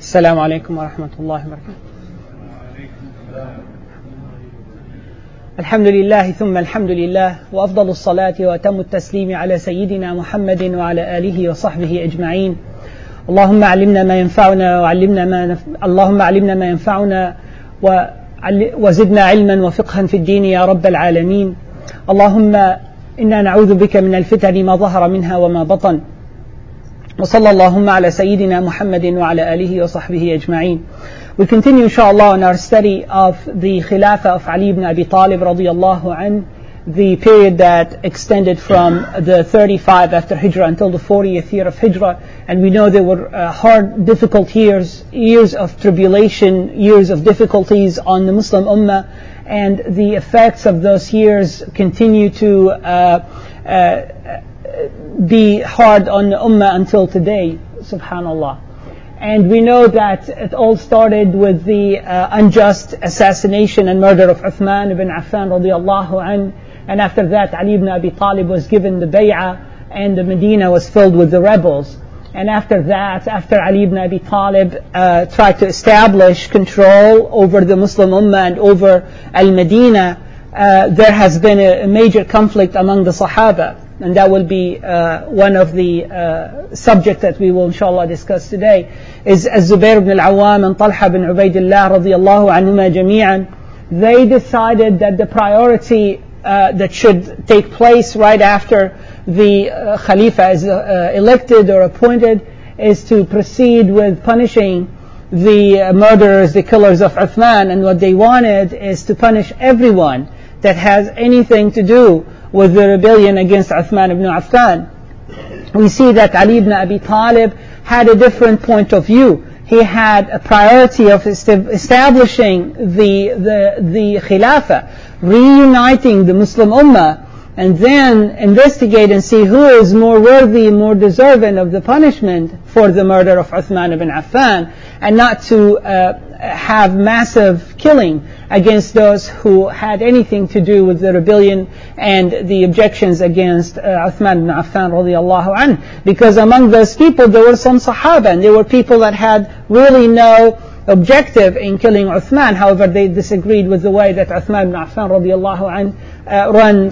السلام عليكم ورحمة الله وبركاته. الحمد لله ثم الحمد لله، وأفضل الصلاة وأتم التسليم على سيدنا محمد وعلى آله وصحبه أجمعين. اللهم علمنا ما ينفعنا اللهم علمنا ما ينفعنا وزدنا علما وفقها في الدين يا رب العالمين. اللهم إنا نعوذ بك من الفتن ما ظهر منها وما بطن. وصلى اللهم على سيدنا محمد وعلى آله وصحبه أجمعين. We continue inshallah in our study of the Khilafah of Ali ibn Abi Talib radiyallahu anhu, the period that extended from the 35 after Hijrah until the 40th year of Hijrah. And we know there were hard, difficult years of tribulation, years of difficulties on the Muslim Ummah, and the effects of those years continue to be hard on the Ummah until today, subhanallah. And we know that it all started with the unjust assassination and murder of Uthman ibn Affan radiyallahu anhu. And after that, Ali ibn Abi Talib was given the bay'ah, and the Medina was filled with the rebels. And after that, after Ali ibn Abi Talib tried to establish control over the Muslim Ummah and over Al-Medina, there has been a major conflict among the Sahaba. And that will be one of the subjects that we will inshallah discuss today, is Az-Zubair ibn al-Awwam and Talha ibn Ubaidillah radiyallahu anhuma jami'an. They decided that the priority that should take place right after the Khalifa is elected or appointed is to proceed with punishing the murderers, the killers of Uthman. And what they wanted is to punish everyone that has anything to do with the rebellion against Uthman ibn Affan. We see that Ali ibn Abi Talib had a different point of view. He had a priority of establishing the Khilafah, reuniting the Muslim Ummah, and then investigate and see who is more worthy, more deserving of the punishment for the murder of Uthman ibn Affan, and not to have massive killing against those who had anything to do with the rebellion and the objections against Uthman ibn Affan radiyallahu anhu. Because among those people there were some Sahaba, and there were people that had really no objective in killing Uthman. However, they disagreed with the way that Uthman ibn Affan radiyallahu anhu run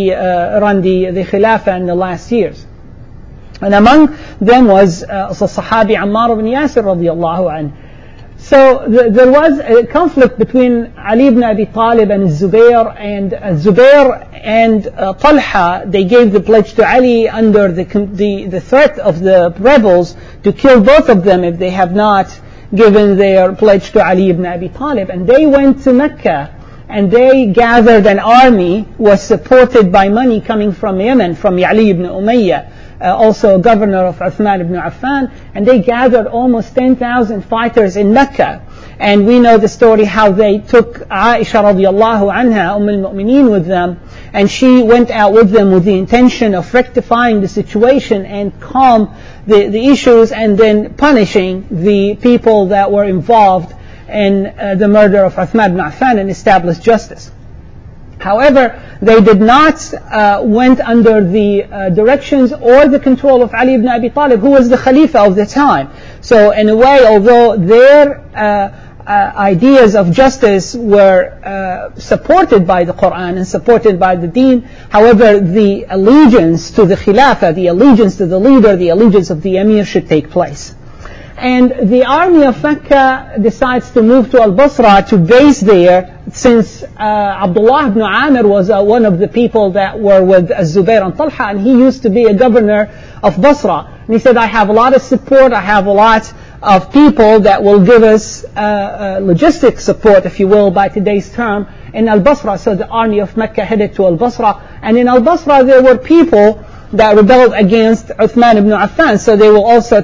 the Khilafah in the last years. And among them was Sahabi Ammar ibn Yasir radiyallahu anhu. So there was a conflict between Ali ibn Abi Talib and Zubair, and Zubair and Talha, they gave the pledge to Ali under the threat of the rebels to kill both of them if they have not given their pledge to Ali ibn Abi Talib. And they went to Mecca, and they gathered an army, was supported by money coming from Yemen, from Ali ibn Umayyah, also governor of Uthman ibn Affan, and they gathered almost 10,000 fighters in Mecca. And we know the story how they took Aisha radiyallahu anha, al-Mu'mineen, with them, and she went out with them with the intention of rectifying the situation and calm the issues, and then punishing the people that were involved in the murder of Uthman ibn Affan and establish justice. However, they did not went under the directions or the control of Ali ibn Abi Talib, who was the Khalifa of the time. So in a way, although their ideas of justice were supported by the Quran and supported by the Deen, however, the allegiance to the Khilafah, the allegiance to the leader, the allegiance of the Emir should take place. And the army of Mecca decides to move to Al-Basra to base there, since Abdullah ibn Amir was one of the people that were with Zubair and Talha, and he used to be a governor of Basra. And he said, I have a lot of support, I have a lot of people that will give us logistic support, if you will, by today's term, in Al-Basra. So the army of Mecca headed to Al-Basra, and in Al-Basra there were people that rebelled against Uthman ibn Affan, so they will also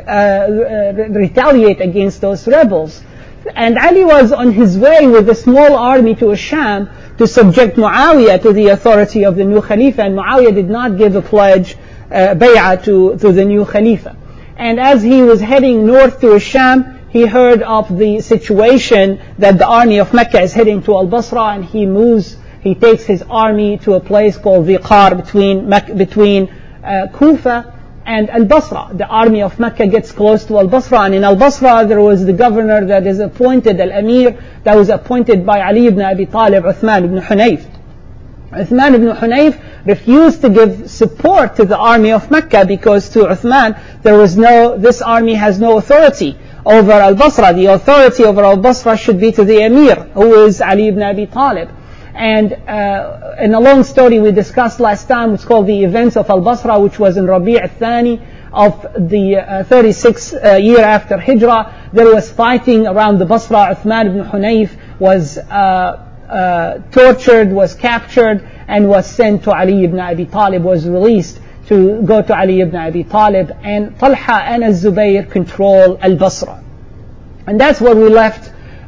retaliate against those rebels. And Ali was on his way with a small army to Sham to subject Muawiyah to the authority of the new Khalifa, and Muawiyah did not give a pledge, bay'ah to the new Khalifa. And as he was heading north to Sham, he heard of the situation that the army of Mecca is heading to Al-Basra, and he takes his army to a place called Dhiqar between Kufa and Al-Basra. The army of Mecca gets close to Al-Basra, and in Al-Basra there was the governor that is appointed, Al-Amir, that was appointed by Ali ibn Abi Talib, Uthman ibn Hunayf. Uthman ibn Hunayf refused to give support to the army of Mecca because to Uthman this army has no authority over Al-Basra. The authority over Al-Basra should be to the Amir, who is Ali ibn Abi Talib. And in a long story we discussed last time, it's called the events of Al-Basra, which was in Rabi' al-Thani of the 36th year after Hijrah. There was fighting around the Basra. Uthman ibn Hunayf was tortured, was captured, and was sent to Ali ibn Abi Talib, was released to go to Ali ibn Abi Talib, and Talha and Az-Zubayr control Al-Basra. And that's where we left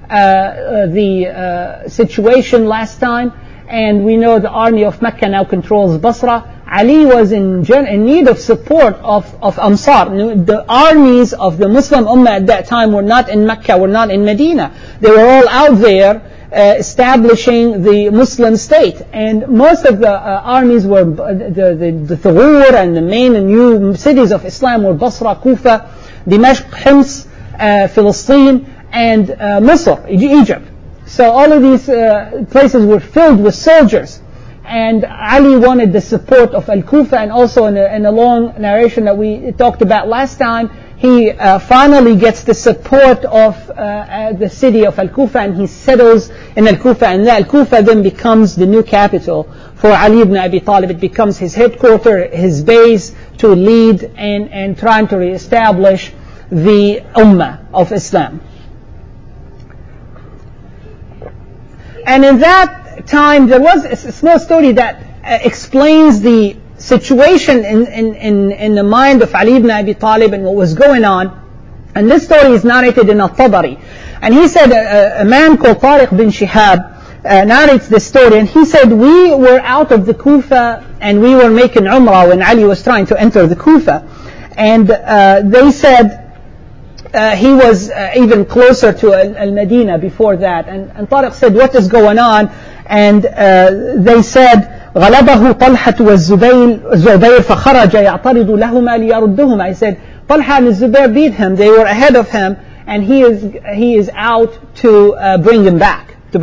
the situation last time, and we know the army of Mecca now controls Basra. Ali was in need of support of Ansar. The armies of the Muslim Ummah at that time were not in Mecca, were not in Medina. They were all out there establishing the Muslim state, and most of the armies were the Thughur, and the main and new cities of Islam were Basra, Kufa, Dimashq, Hims, Palestine, and Misr, Egypt. So all of these places were filled with soldiers, and Ali wanted the support of Al-Kufa. And also in a long narration that we talked about last time, he finally gets the support of the city of Al-Kufa, and he settles in Al-Kufa, and Al-Kufa then becomes the new capital for Ali ibn Abi Talib. It becomes his headquarters, his base to lead and trying to reestablish the Ummah of Islam. And in that time there was a small story that explains the situation in the mind of Ali ibn Abi Talib and what was going on. And this story is narrated in Al-Tabari. And he said, a man called Tariq bin Shihab narrates this story, and he said, we were out of the Kufa and we were making Umrah when Ali was trying to enter the Kufa. And they said he was even closer to Al-Madinah before that. And Tariq said, what is going on? And they said, غلبه طلحة والزبير فخرج يعترض لهما ليردهما. He said, Talha and Zubair beat him. They were ahead of him, and he is out to bring him back to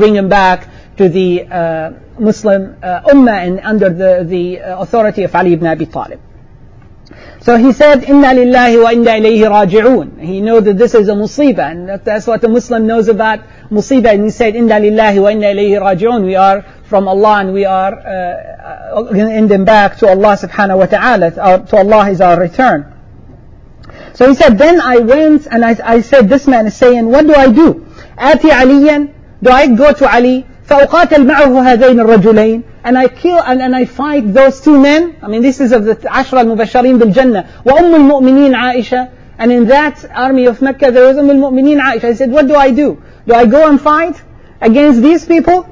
the Muslim Ummah and under the authority of Ali ibn Abi Talib. So he said, Inna lillahi wa inna ilayhi raji'un. He knows that this is a musibah, and that's what a Muslim knows about musibah. And he said, Inna lillahi wa inna ilayhi raji'un. We are from Allah, and we are ending back to Allah subhanahu wa ta'ala. To Allah is our return. So he said, then I went and I said, this man is saying, what do I do? Ati aliyan, do I go to Ali? فأقاتل معه هذين الرجلين, and I kill and I fight those two men. I mean, this is of the عشرة المبشرين بالجنة. وأم المؤمنين عائشة, and in that army of Mecca there was المؤمنين عائشة. I said, what do I do? Do I go and fight against these people,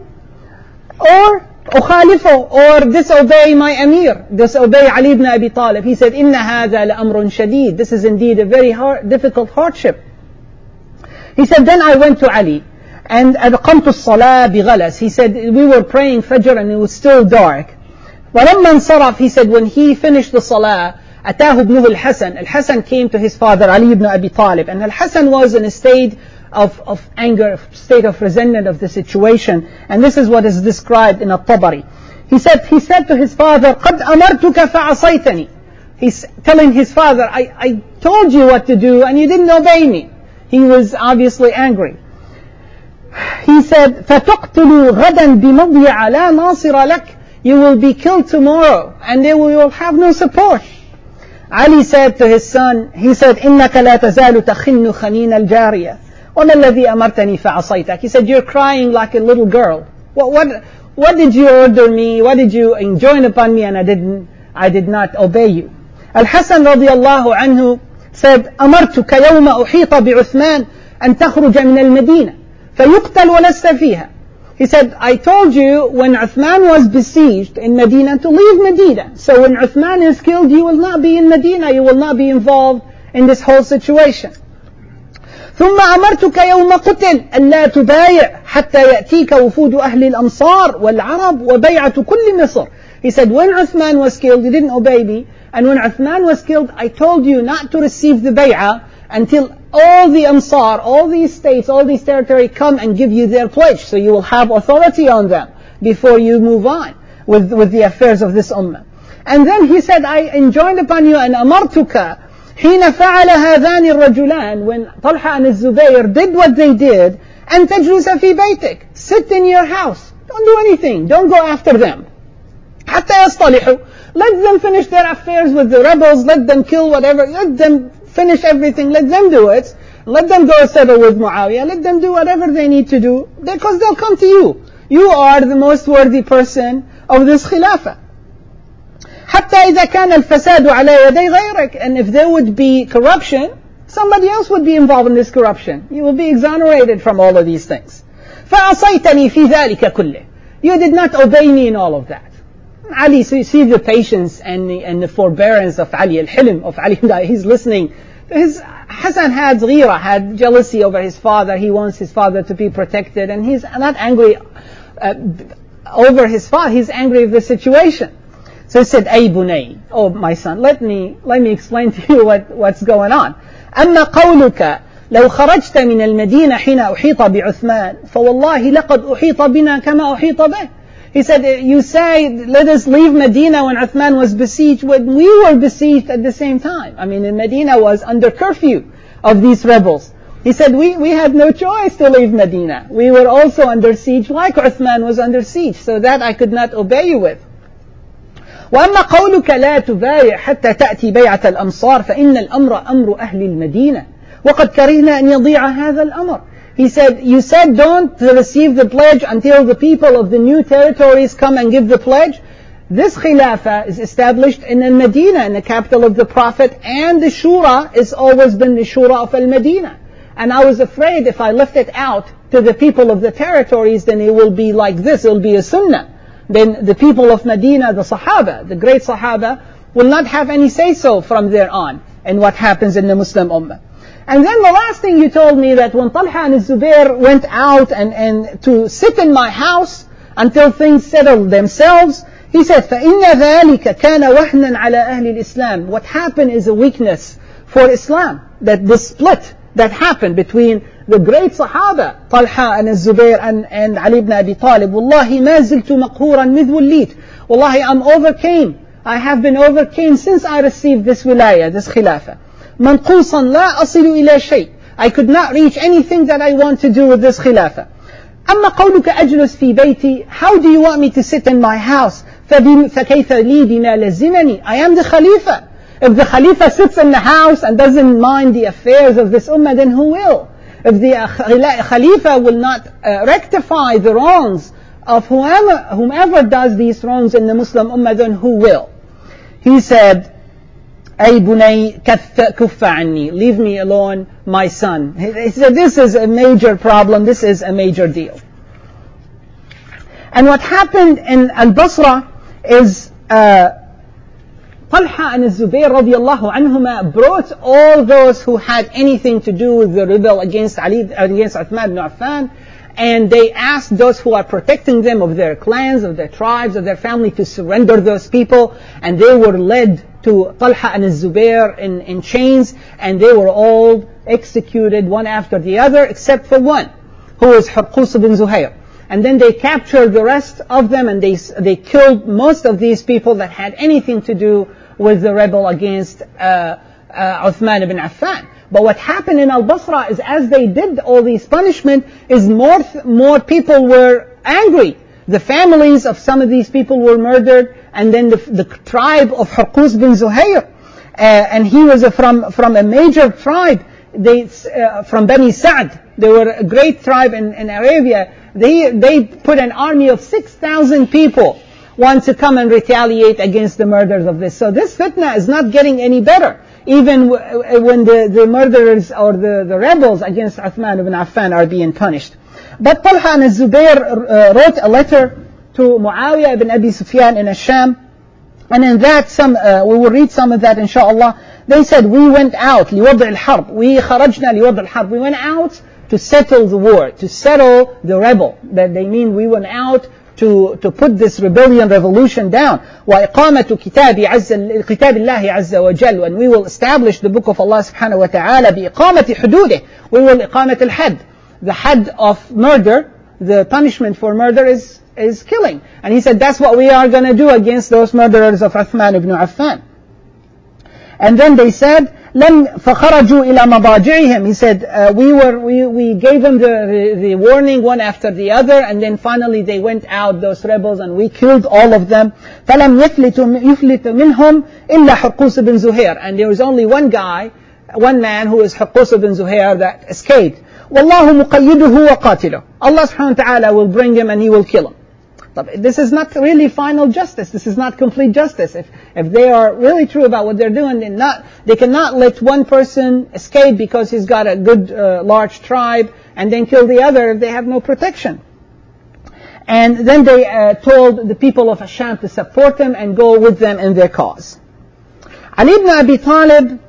or أخالفه, or disobey my Amir, disobey Ali ibn Abi Talib? He said, إن هذا لأمر شديد. This is indeed a very difficult hardship. He said, then I went to Ali. And أقمت الصلاة بغلس. He said, we were praying Fajr and it was still dark. ولما انصرف, he said, when he finished the Salah, أتاه ابنه الحسن. Al-Hasan came to his father, Ali ibn Abi Talib. And Al-Hasan was in a state of anger, a state of resentment of the situation. And this is what is described in At-Tabari. He said to his father, قد أمرتك فعصيتني. He's telling his father, I told you what to do and you didn't obey me. He was obviously angry. He said, فَتُقْتُلُوا غَدًا بِمَضْيَعَ لَا نَاصِرَ لَكَ. You will be killed tomorrow, and they will have no support. Ali said to his son, he said, إِنَّكَ لَا تَزَالُ تَخِنُّ خَنِينَ الْجَارِيَةِ وَمَا الَّذِي أَمَرْتَنِي فَعَصَيْتَكَ. He said, you're crying like a little girl. What did you order me? What did you enjoin upon me, and I did not obey you? Al-Hasan radiallahu anhu said, أَمَرْتُكَ يَوْمَ أُحِيطَ بِعُثْمَانَ أَن تَخْرُجَ مِنَ الْمَدِينَةِ فَيُقْتَلْ وَلَسْتَ فِيهَا. He said, I told you when Uthman was besieged in Medina to leave Medina. So when Uthman is killed, you will not be in Medina. You will not be involved in this whole situation. ثم أمرتك يوم قتل ألا تبايع حتى يأتيك وفود أهل الأمصار والعرب وبيعة كل مصر. He said, when Uthman was killed, you didn't obey me. And when Uthman was killed, I told you not to receive the bay'ah until all the Ansar, all these states, all these territory come and give you their pledge. So you will have authority on them before you move on with the affairs of this ummah. And then he said, I enjoined upon you and amartuka حين فعل هذان الرجلان, when Talha and Zubayr did what they did, أن تجلس في بيتك, sit in your house, don't do anything, don't go after them. حتى يصطلحوا, let them finish their affairs with the rebels, let them kill whatever, let them finish everything, let them do it, let them go settle with Muawiyah, let them do whatever they need to do, because they'll come to you. You are the most worthy person of this khilafah. حتى إذا كان الفساد على يدي غيرك, and if there would be corruption, somebody else would be involved in this corruption. You will be exonerated from all of these things. فعصيتني في ذلك كله. You did not obey me in all of that. Ali, so you see the patience and the forbearance of Ali, al-hilm of Ali. He's listening. Hassan had jealousy over his father. He wants his father to be protected, and he's not angry over his father. He's angry with the situation. So he said, "Ay bunay, oh my son, let me explain to you what's going on. أما قولك لو خرجت من المدينة حين أحيط بعثمان فوالله لقد أحيط بنا كما أحيط به." He said, you say, let us leave Medina when Uthman was besieged, when we were besieged at the same time. I mean, Medina was under curfew of these rebels. He said, we had no choice to leave Medina. We were also under siege like Uthman was under siege, so that I could not obey you with. وأما قولك لا تبايع حتى تأتي بيعة الأمصار فإن الأمر أمر أهل المدينة وقد كرهنا أن يضيع هذا الأمر. He said, you said don't receive the pledge until the people of the new territories come and give the pledge. This khilafah is established in Al-Medina, in the capital of the Prophet, and the shura has always been the shura of Al-Medina. And I was afraid if I left it out to the people of the territories, then it will be like this, it will be a sunnah. Then the people of Medina, the Sahaba, the great Sahaba, will not have any say-so from there on in what happens in the Muslim Ummah. And then the last thing you told me, that when Talha and Zubair went out and to sit in my house until things settled themselves, he said, فَإِنَّ ذَلِكَ كَانَ وَحْنًا عَلَى أَهْلِ الْإِسْلَامِ. What happened is a weakness for Islam, that the split that happened between the great Sahaba, Talha and Zubair and Ali ibn Abi Talib. Wallahi ma ziltu maqhuran midh wallit. Wallahi I have been overcame since I received this wilayah, this khilafah. منقوصا لا أصل إلى شيء. I could not reach anything that I want to do with this khilafah. أما قولك أجلس في بيتي, how do you want me to sit in my house? فكيف لي بما لزمني. I am the Khalifa. If the Khalifa sits in the house and doesn't mind the affairs of this ummah, then who will? If the Khalifa will not rectify the wrongs of whomever does these wrongs in the Muslim ummah, then who will? He said, أي بني كف عني, leave me alone, my son. He said, this is a major problem, this is a major deal. And what happened in Al-Basra is Talha and Zubayr radiallahu anhuma brought all those who had anything to do with the rebel against Uthman ibn Affan, and they asked those who are protecting them of their clans, of their tribes, of their family to surrender those people, and they were led to Talha and Zubair in chains, and they were all executed one after the other except for one, who was Hurqus bin Zuhair. And then they captured the rest of them, and they killed most of these people that had anything to do with the rebel against Uthman ibn Affan. But what happened in Al-Basra is, as they did all these punishment, is more people were angry. The families of some of these people were murdered, and then the tribe of Hurqus bin Zuhair, and he was from a major tribe, from Bani Sa'd. They were a great tribe in Arabia. They put an army of 6,000 people, want to come and retaliate against the murders of this. So this fitna is not getting any better, even when the murderers or the rebels against Uthman ibn Affan are being punished. But Talha and Zubair wrote a letter to Muawiyah ibn Abi Sufyan in Asham, and in that we will read some of that inshallah. They said, we went out لوضع الحرب, we خرجنا لوضع الحرب, we went out to settle the war, to settle the rebel. That they mean we went out to put this revolution down. وإقامة كتاب الله عز وجل, and we will establish the book of Allah subhanahu wa ta'ala بإقامة حدوده. We will إقامة الحد. The had of murder, the punishment for murder is killing. And he said that's what we are going to do against those murderers of Uthman ibn Affan. And then they said, فخرجوا إلى مضاجعهم. He said, we gave them the warning one after the other, and then finally they went out, those rebels, and we killed all of them. فلم يفلت منهم إلا حرقوس بن زهير. And there was only one man who is حرقوس بن زهير that escaped. والله مقيده وقاتله. Allah subhanahu wa ta'ala will bring him and he will kill him. But this is not really final justice. This is not complete justice. If they are really true about what they're doing, they cannot let one person escape because he's got a good large tribe and then kill the other if they have no protection. And then they told the people of Asham to support them and go with them in their cause. Ali ibn Abi Talib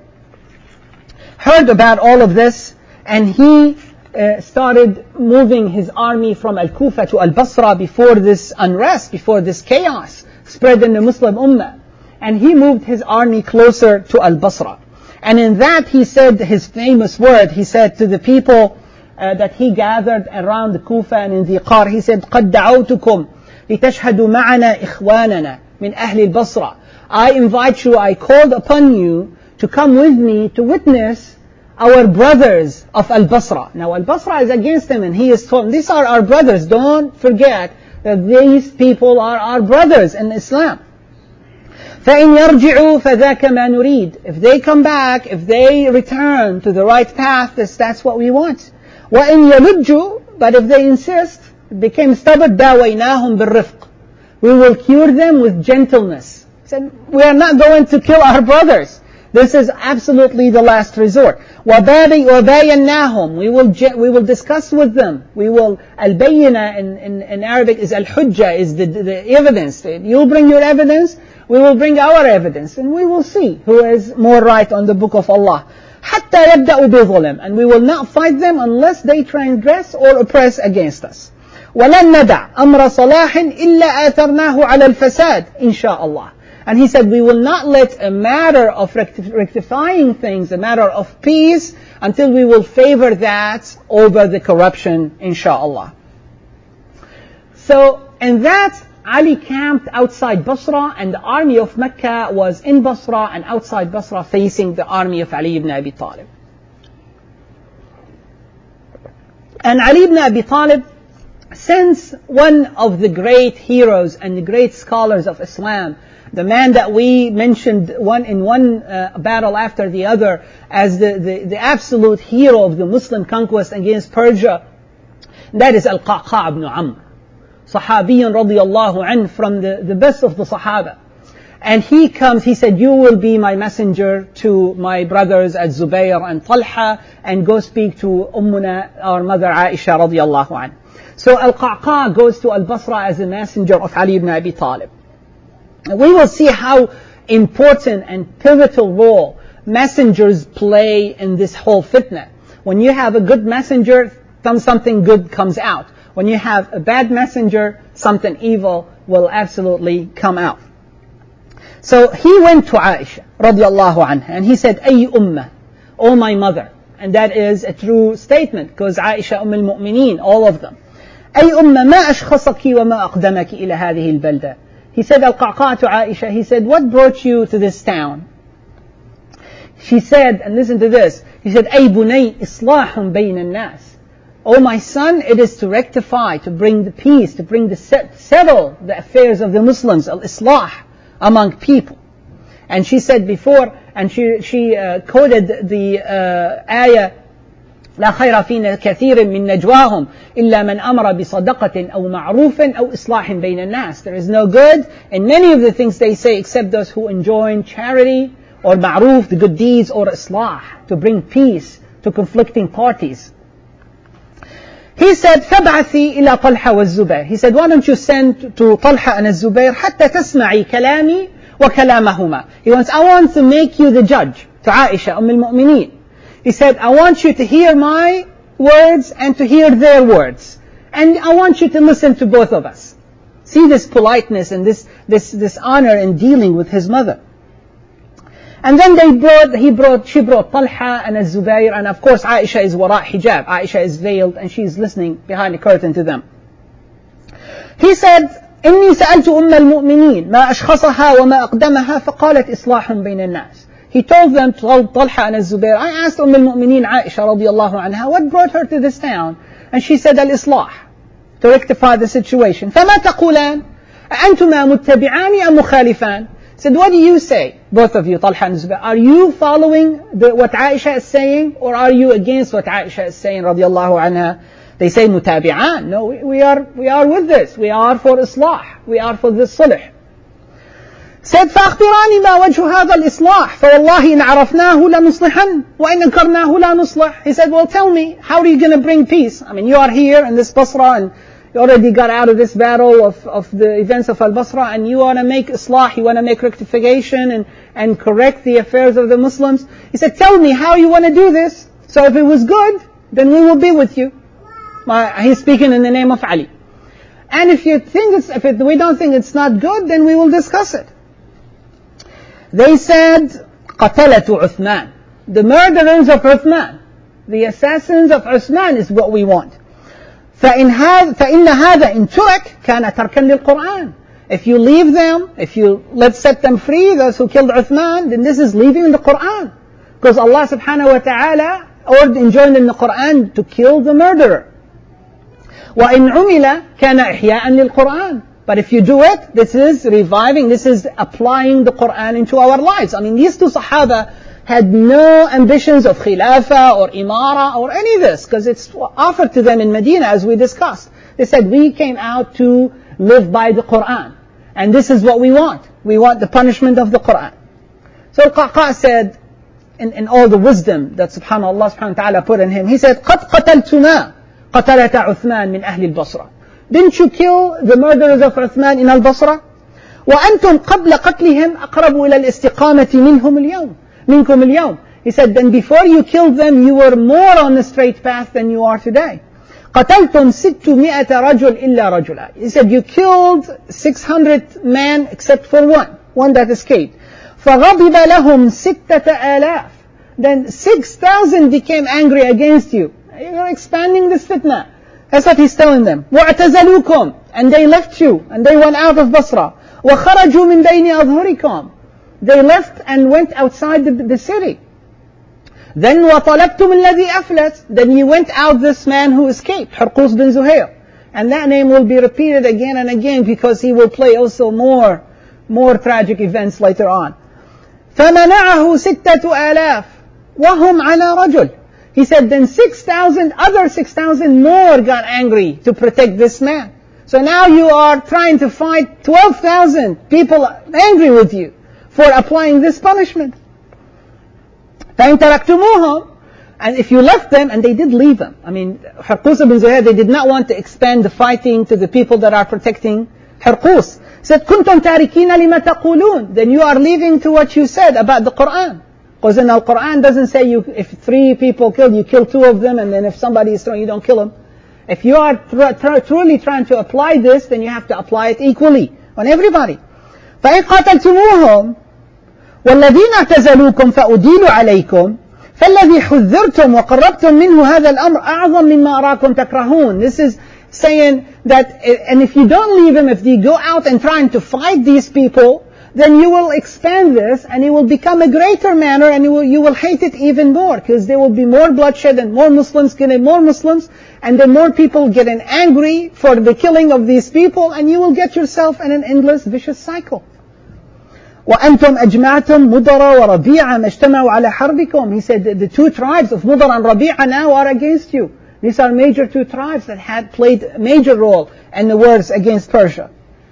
heard about all of this, and he started moving his army from Al-Kufa to Al-Basra before this unrest, before this chaos spread in the Muslim Ummah. And he moved his army closer to Al-Basra. And in that he said his famous word. He said to the people that he gathered around the Kufa and in the Qar, he said, قَدْ دَعَوْتُكُمْ لِتَشْهَدُوا مَعَنَا إِخْوَانَنَا مِنْ أَهْلِ الْبَصْرَةِ. I invite you, I called upon you to come with me to witness our brothers of Al-Basra. Now Al-Basra is against them, and he is told, these are our brothers. Don't forget that these people are our brothers in Islam. فَإِنْ يَرْجِعُوا فَذَاكَ مَا نُرِيد. If they come back, if they return to the right path, that's what we want. وَإِنْ يَلُجُّوا, but if they insist, became stubborn, دَاوَيْنَاهُمْ بِالرِّفْقِ. We will cure them with gentleness. He said, we are not going to kill our brothers. This is absolutely the last resort. وَبَايَنَّاهُمْ. We will discuss with them. We will, al-bayyina in Arabic is al-hujja, is the evidence. You'll bring your evidence, we will bring our evidence, and we will see who is more right on the book of Allah. حَتَّى يَبْدَأُوا بِظُلْمٍ. And we will not fight them unless they transgress or oppress against us. وَلَنْ نَدَعْ أَمْرَ صَلَاحٍ إِلَّا آثَرْنَاهُ عَلَى الْفَسَادِ إِنْ شَاءَ اللَّهِ. And he said, we will not let a matter of rectifying things, a matter of peace, until we will favor that over the corruption, insha'Allah. So, in that, Ali camped outside Basra, and the army of Mecca was in Basra and outside Basra facing the army of Ali ibn Abi Talib. And Ali ibn Abi Talib, since one of the great heroes and the great scholars of Islam, the man that we mentioned in one battle after the other as the absolute hero of the Muslim conquest against Persia, that is Al-Qa'qa' ibn Amr, Sahabiyyun radiyallahu anhu, from the best of the Sahaba. And he comes, he said, you will be my messenger to my brothers at Zubayr and Talha, and go speak to Ummuna, our mother Aisha radiyallahu anha. So Al-Qa'qa' goes to Al-Basra as a messenger of Ali ibn Abi Talib. We will see how important and pivotal role messengers play in this whole fitna. When you have a good messenger, something good comes out. When you have a bad messenger, something evil will absolutely come out. So he went to Aisha radiallahu anha, and he said, أي أمة, O my mother. And that is a true statement, because Aisha al-Mu'mineen, all of them. أي أمة ما أشخصك وما أقدمك إلى هذه البلدة. He said, Al-Qa'qa' to Aisha, he said, what brought you to this town? She said, and listen to this, he said, أي بني إصلاح بين الناس. Oh my son, it is to rectify, to bring the peace, to bring settle the affairs of the Muslims, al-islah, among people. And she said before, and she quoted the ayah, لا خير في كثير من نجواهم إلا من أمر بصدقة أو معروف أو إصلاح بين الناس. There is no good in many of the things they say except those who enjoin charity or ma'ruf, the good deeds, or islah, to bring peace to conflicting parties. He said, فَابْعَثِي إِلَى طَلْحَ وَالزُّبَيْرِ. He said, why don't you send to Talha and Zubayr حتى تسمعي كلامي وكلامهما. He wants, I want to make you the judge, to Aisha, al-Mu'mineen. He said, I want you to hear my words and to hear their words. And I want you to listen to both of us. See this politeness and this honor in dealing with his mother. And then she brought Talha and Az-Zubayr, and of course Aisha is wara' hijab. Aisha is veiled and she's listening behind the curtain to them. He said, إني سألت أم المؤمنين ما أشخصها وما أقدمها فقالت إصلاح بين الناس. He told Talha and Az-Zubayr, I asked al-Mu'mineen Aisha radiallahu anha, what brought her to this town? And she said, al-Islah, to rectify the situation. فما تقولان أنتما متبعان أم مخالفان? Said, what do you say, both of you, Talha and Zubayr? Are you following what Aisha is saying, or are you against what Aisha is saying, radiallahu anha? They say, mutabi'an. No, we are with this. We are for Islah. We are for this sulh. Said, فأخبراني ما وجه هذا الإصلاح فوالله إن عرفناه لنصلحن وإن أنكرناه لا نصلح. He said, well, tell me, how are you going to bring peace? I mean, you are here in this Basra and you already got out of this battle of the events of Al-Basra, and you want to make Islah, you want to make rectification and correct the affairs of the Muslims. He said, tell me how you want to do this. So if it was good, then we will be with you. He's speaking in the name of Ali. And if we don't think it's not good, then we will discuss it. They said, قتلة عثمان. The murderers of Uthman, the assassins of Uthman is what we want. فإن هذا إن ترك كان تركا للقرآن. If you leave them, let's set them free, those who killed Uthman, then this is leaving the Quran. Because Allah subhanahu wa ta'ala enjoined in the Quran to kill the murderer. وإن عمل كان إحياء للقرآن. But if you do it, this is reviving, this is applying the Quran into our lives. I mean, these two Sahaba had no ambitions of khilafah or imara or any of this, because it's offered to them in Medina, as we discussed. They said, we came out to live by the Quran, and this is what we want. We want the punishment of the Quran. So Al-Qaqa said, in all the wisdom that Allah subhanahu wa ta'ala put in him, he said, قَدْ قَتَلْتُمَا قَتَلَةَ عُثْمَانٍ مِنْ أَهْلِ الْبَصْرَةِ. Didn't you kill the murderers of Uthman in Al-Basra? وَأَنْتُمْ قَبْلَ قَتْلِهِمْ أَقْرَبُ إِلَى الْإِسْتِقَامَةِ مِنْكُمُ الْيَوْمِ. He said, then before you killed them, you were more on the straight path than you are today. قَتَلْتُمْ 600 رَجُلٍ إِلَّا رَجُلًا. He said, you killed 600 men except for one that escaped. فَغَضِبَ لَهُمْ 6,000. Then 6,000 became angry against you. You're expanding this fitna. That's what he's telling them. وَاعْتَزَلُوكُمْ. And they left you, and they went out of Basra. وَخَرَجُوا مِنْ بَيْنِ أَظْهُرِكُمْ. They left and went outside the city. Then وَطَلَبْتُمُ الَّذِي أَفْلَتْ. Then you went out this man who escaped, Hurqus bin Zuhair. And that name will be repeated again and again, because he will play also more tragic events later on. فَمَنَعَهُ 6,000 وَهُمْ عَلَى رَجُلٍ. He said, then 6,000 more got angry to protect this man. So now you are trying to fight 12,000 people angry with you for applying this punishment. فَإِن تَرَكْتُمُوهُمْ. And if you left them, and they did leave them. I mean, Hurqus bin Zuhair, they did not want to expand the fighting to the people that are protecting Hurqus. He said, كُنْتُمْ تَارِكِينَ لِمَا تَقُولُونَ. Then you are leaving to what you said about the Quran. Because in the Quran doesn't say if 3 people killed, you kill 2 of them, and then if somebody is thrown, you don't kill him. If you are truly trying to apply this, then you have to apply it equally on everybody. فَإِنْ قَاتَلْتُمُوهُمْ وَالَّذِينَ اعْتَزَلُوكُمْ فَأُدِيلُ عَلَيْكُمْ فَالَّذِي حُذِّرْتُمْ وَقَرَّبْتُمْ مِنْهُ هَذَا الْأَمْرُ أَعْظَمْ مِمَّا أَرَاكُمْ تَكْرَهُونَ. This is saying that, and if you don't leave them, if you go out and trying to fight these people, then you will expand this, and it will become a greater manner, and you will hate it even more, because there will be more bloodshed and more Muslims killing more Muslims, and then more people getting angry for the killing of these people, and you will get yourself in an endless vicious cycle. وَأَنْتُمْ أَجْمَعْتُمْ مُدَرَ وَرَبِيعَ مَا اجْتَمَعُوا عَلَى حَرْبِكُمْ. He said the 2 tribes of Mudar and Rabi'a now are against you. These are major 2 tribes that had played a major role in the wars against Persia.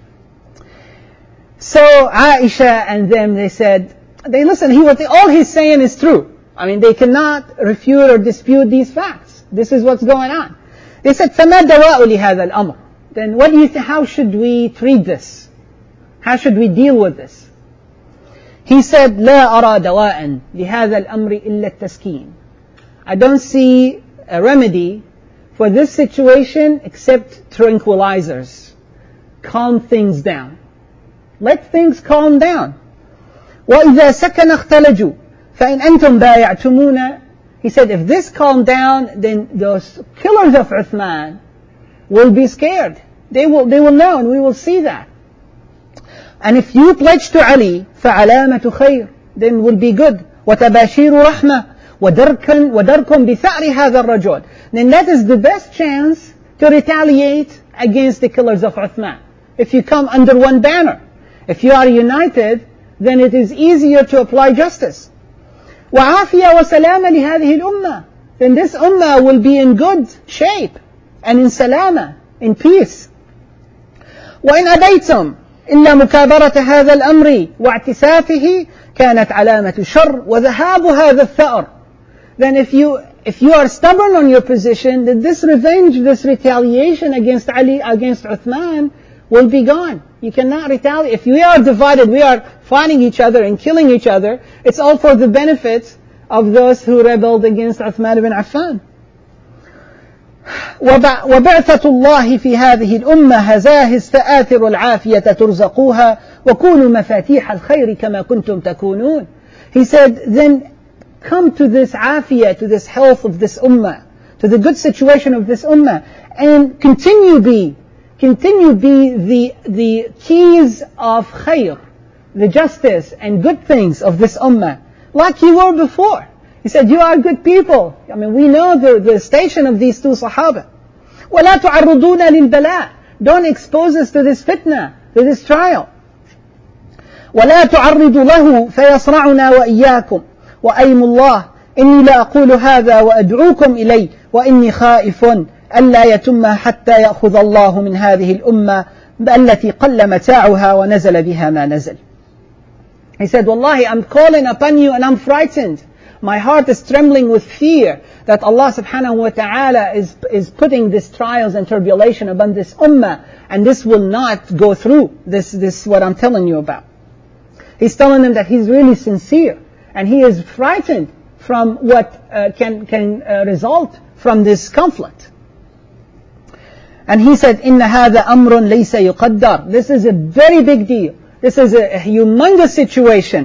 So Aisha and them, they said, listen, all he's saying is true. I mean, they cannot refute or dispute these facts. This is what's going on. They said, فَمَا دَوَاءُ لِهَذَا الْأَمْرِ. Then what do you think, how should we treat this? How should we deal with this? He said, لَا أَرَى دَوَاءً لِهَذَا الْأَمْرِ إِلَّا التَّسْكِينَ. I don't see a remedy for this situation except tranquilizers. calm things down. Let things calm down. وَإِذَا سَكَنَ اخْتَلَجُوا فَإِنْ أَنْتُمْ بَايَعْتُمُونَ. He said, if this calmed down, then those killers of Uthman will be scared. They will know, and we will see that. And if you pledge to Ali, فَعَلَامَةُ خَيْرٍ, then will be good. وَتَبَاشِيرُ رَحْمَةٍ وَدَرْكُمْ بِثَأْرِ هَذَا الرَّجُلِ. Then that is the best chance to retaliate against the killers of Uthman. If you come under one banner, if you are united, then it is easier to apply justice. وَعَافِيَ وَسَلَامَ لِهَذِهِ الْأُمَّةِ. Then this ummah will be in good shape and in salama, in peace. وَإِنْ أَبَيْتُمْ إِلَّا مُكَابَرَةَ هَذَا الْأَمْرِ وَاعْتِسَافِهِ كَانَتْ عَلَامَةُ شَرٍّ وَذَهَابُ هَذَا الثَّأْرِ. Then if you are stubborn on your position, then this revenge, this retaliation against Ali, against Uthman, will be gone. You cannot retaliate. If we are divided, we are fighting each other and killing each other, it's all for the benefit of those who rebelled against Uthman ibn Affan. وبعثة الله في هذه الأمة هذاه السآثر العافية ترزقوها وكونوا مفاتيح الخير كما كنتم تكونون. He said, then come to this afiyah, to this health of this ummah, to the good situation of this ummah, and continue be the keys of khair, the justice and good things of this ummah, like you were before. He said, you are good people. I mean, we know the station of these two Sahaba. وَلَا تُعَرُّضُونَ لِلْبَلَاءِ. Don't expose us to this fitna, to this trial. وَلَا تُعَرِّضُوا لَهُ فَيَصْرَعُنَا وَإِيَّاكُمْ وَأَيْمُ اللَّهِ إِنِّي لَأَقُولُ هَذَا وَأَدْعُوكُمْ إِلَيْهِ وَإِنِّي خَائِفٌ أَلَّا يَتُمَّ حَتَّى يَأْخُذَ اللَّهُ مِنْ هَذِهِ الْأُمَّةِ التي قل متاعها ونزل بها ما نزل. He said, Wallahi, I'm calling upon you and I'm frightened. My heart is trembling with fear that Allah subhanahu wa ta'ala is putting these trials and tribulation upon this ummah, and this will not go through. This what I'm telling you about. He's telling them that he's really sincere, and he is frightened from what can result from this conflict. And he said, إِنَّ هَذَا أَمْرٌ لَيْسَ يُقَدَّرُ. This is a very big deal. This is a humongous situation.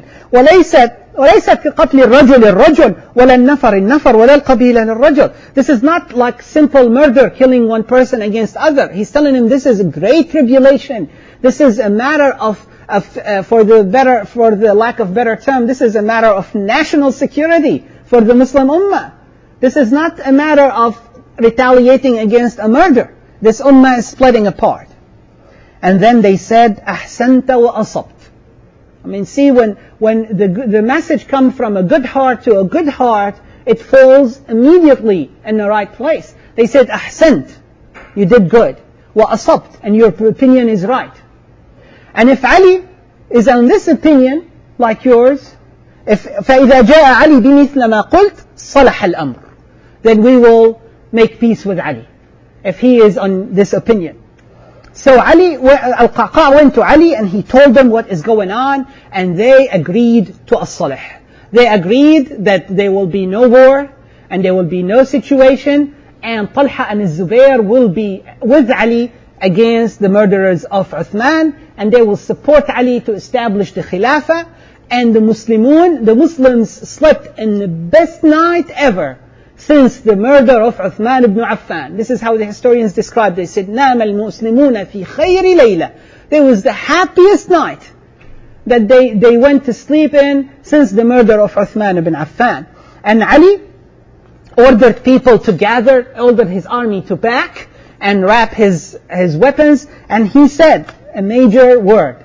وليست كقتل الرجل ولا النفر ولا القبيلة للرجل. This is not like simple murder, killing one person against other. He's telling him this is a great tribulation. This is a matter of for the lack of better term, this is a matter of national security for the Muslim ummah. This is not a matter of retaliating against a murder. This ummah is splitting apart. And then they said, أحسنت وأصبت. I mean, see, when the message comes from a good heart to a good heart, it falls immediately in the right place. They said, أحسنت, you did good. وأصبت, and your opinion is right. And if Ali is on this opinion, like yours, فإذا جاء علي بمثل ما قلت صلح الأمر. Then we will make peace with Ali, if he is on this opinion. So Al-Qa'qa' went to Ali and he told them what is going on, and they agreed to as-salih. They agreed that there will be no war and there will be no situation, and Talha and Zubair will be with Ali against the murderers of Uthman, and they will support Ali to establish the Khilafah, and the Muslims slept in the best night ever since the murder of Uthman ibn Affan. This is how the historians describe. They said, نَامَ الْمُسْلِمُونَ فِي خَيْرِ لَيْلَةٍ. It was the happiest night that they went to sleep in since the murder of Uthman ibn Affan. And Ali ordered people to gather, ordered his army to pack and wrap his weapons, and he said a major word.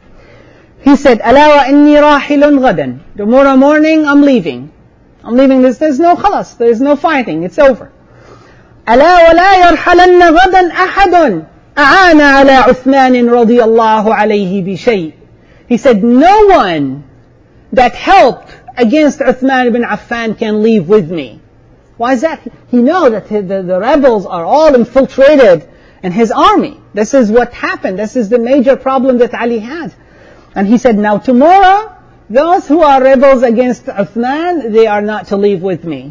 He said, أَلَا وَإِنِّي رَاحِلٌ غَدًا. Tomorrow morning I'm leaving. I'm leaving this. There's no khalas. There's no fighting. It's over. ألا ولا يرحلن غدا أحد أعان على عثمان رضي الله عليه بشيء. He said, no one that helped against Uthman ibn Affan can leave with me. Why is that? He knows that the rebels are all infiltrated in his army. This is what happened. This is the major problem that Ali had. And he said, now tomorrow, those who are rebels against Uthman, they are not to leave with me.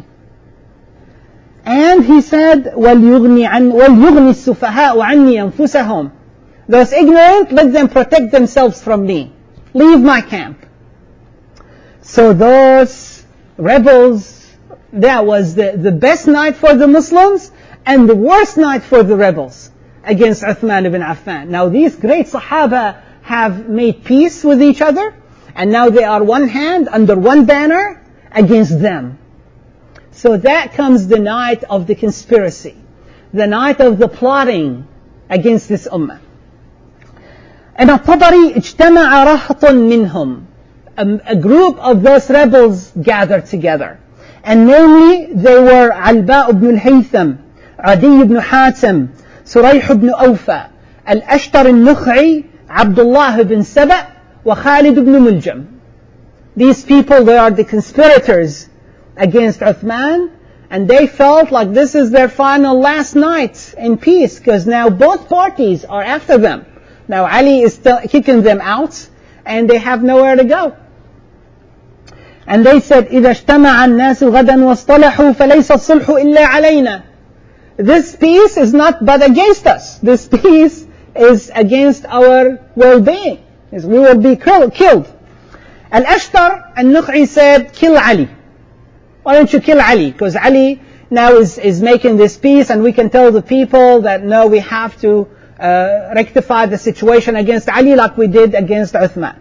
And he said, وَلْيُغْنِ السُّفَهَاءُ عَنِّي أَنفُسَهُمْ. Those ignorant, let them protect themselves from me. Leave my camp. So those rebels, that was the best night for the Muslims and the worst night for the rebels against Uthman ibn Affan. Now these great Sahaba have made peace with each other, and now they are one hand under one banner against them. So that comes the night of the conspiracy, the night of the plotting against this ummah. And al-Tabari اجتمع رهط منهم. A group of those rebels gathered together. And namely, they were Alba ibn al-Haytham, Adi ibn Hatim, Surayh ibn Awfa, Al-Ashtar al-Nukh'i, Abdullah ibn Saba, wa Khalid ibn Muljam. These people, they are the conspirators against Uthman, and they felt like this is their final last night in peace, because now both parties are after them. Now Ali is still kicking them out, and they have nowhere to go. And they said, إِذَا اجْتَمَعَ النَّاسُ غَدًا وَاصْطَلَحُوا فَلَيْسَ الصُّلْحُ إِلَّا عَلَيْنَا. This peace is not but against us. This peace is against our well-being. We will be killed. Al-Ashtar al-Nukh'i said, kill Ali. Why don't you kill Ali? Because Ali now is making this peace, and we can tell the people that no, we have to rectify the situation against Ali like we did against Uthman.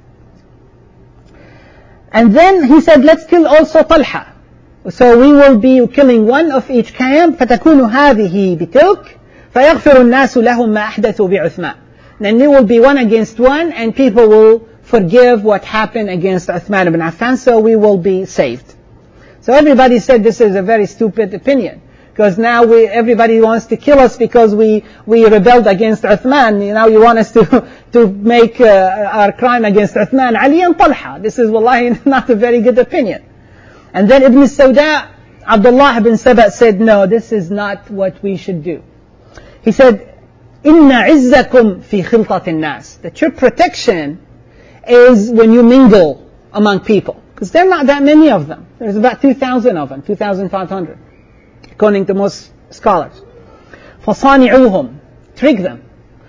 And then he said, let's kill also Talha. So we will be killing one of each camp. فَتَكُونُ هَذِهِ بِتِلْكَ فَيَغْفِرُ النَّاسُ لَهُمْ مَا أَحْدَثُوا بِعُثْمَانِ. Then there will be one against one, and people will forgive what happened against Uthman ibn Affan, so we will be saved. So everybody said this is a very stupid opinion, because now everybody wants to kill us because we rebelled against Uthman. Now you want us to make our crime against Uthman, Ali and Talha. This is wallahi not a very good opinion. And then Ibn Sawda, Abdullah ibn Saba said, no, this is not what we should do. He said, إِنَّ عِزَّكُمْ فِي خِلْطَةِ النَّاسِ. That your protection is when you mingle among people. Because there are not that many of them. There's about 2,000 of them, 2,500, according to most scholars. فَصَانِعُوهُمْ. Trick them.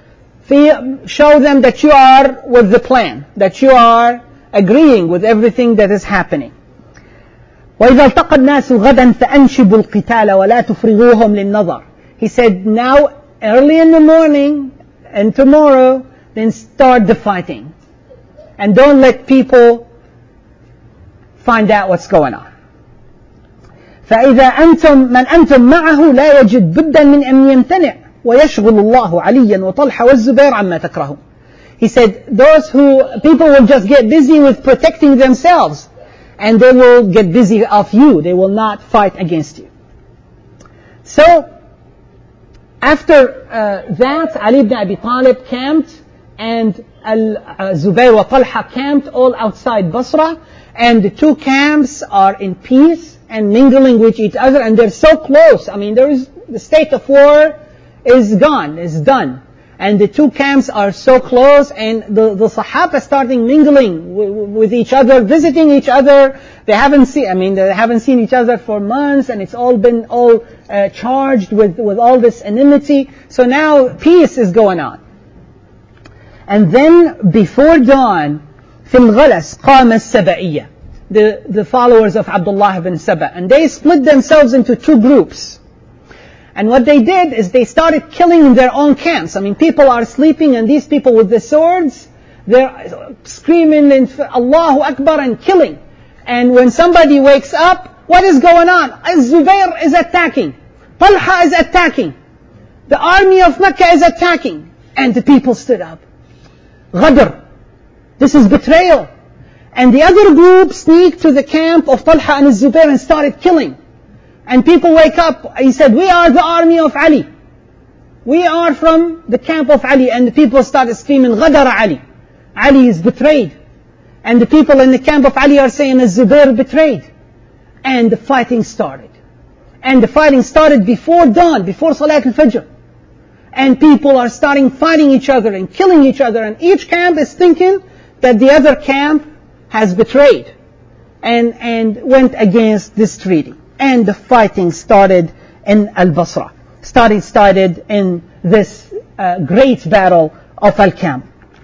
Show them that you are with the plan, that you are agreeing with everything that is happening. وَإِذَا الْتَقَى النَّاسُ غَدًا فَأَنْشِبُوا الْقِتَالَ وَلَا تُفْرِغُوهُمْ لِلنَّظَرِ. He said, now, early in the morning and tomorrow, then start the fighting. And don't let people find out what's going on. فإذا من أنتم معه لا يجد بدا من أن يمتنع ويشغل الله عليا وطلحة والزبير عما تكرهون. He said, people will just get busy with protecting themselves, and they will get busy of you. They will not fight against you. So, after that, Ali ibn Abi Talib camped, and Zubayr wa Talha camped all outside Basra, and the two camps are in peace and mingling with each other, and they're so close. I mean, the state of war is gone, is done. And the two camps are so close, and the Sahaba starting mingling with each other, visiting each other. They haven't seen each other for months, and it's all been charged with all this enmity. So now peace is going on. And then before dawn, في الغلس قام السبائية, the followers of Abdullah ibn Saba, and they split themselves into two groups. And what they did is they started killing in their own camps. I mean, people are sleeping, and these people with the swords, they're screaming and Allahu Akbar and killing. And when somebody wakes up, what is going on? Zubayr is attacking. Talha is attacking. The army of Mecca is attacking. And the people stood up. Ghadr. This is betrayal. And the other group sneaked to the camp of Talha and Zubayr and started killing. And people wake up. He said, we are the army of Ali. We are from the camp of Ali. And the people started screaming, Ghadara Ali. Ali is betrayed. And the people in the camp of Ali are saying, Zubayr betrayed. And the fighting started. And the fighting started before dawn, before Salat al-Fajr. And people are starting fighting each other and killing each other. And each camp is thinking that the other camp has betrayed and went against this treaty. And the fighting started in Al-Basra. Started in this great battle of Al-Camel.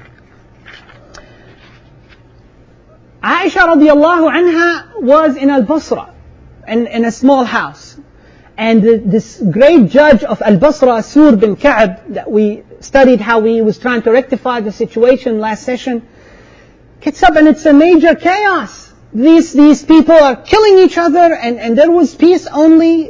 Aisha radiallahu anha was in Al-Basra, in a small house. And this great judge of Al-Basra, Sur bin Ka'b, that we studied how he was trying to rectify the situation last session, gets up and it's a major chaos. These people are killing each other, and there was peace only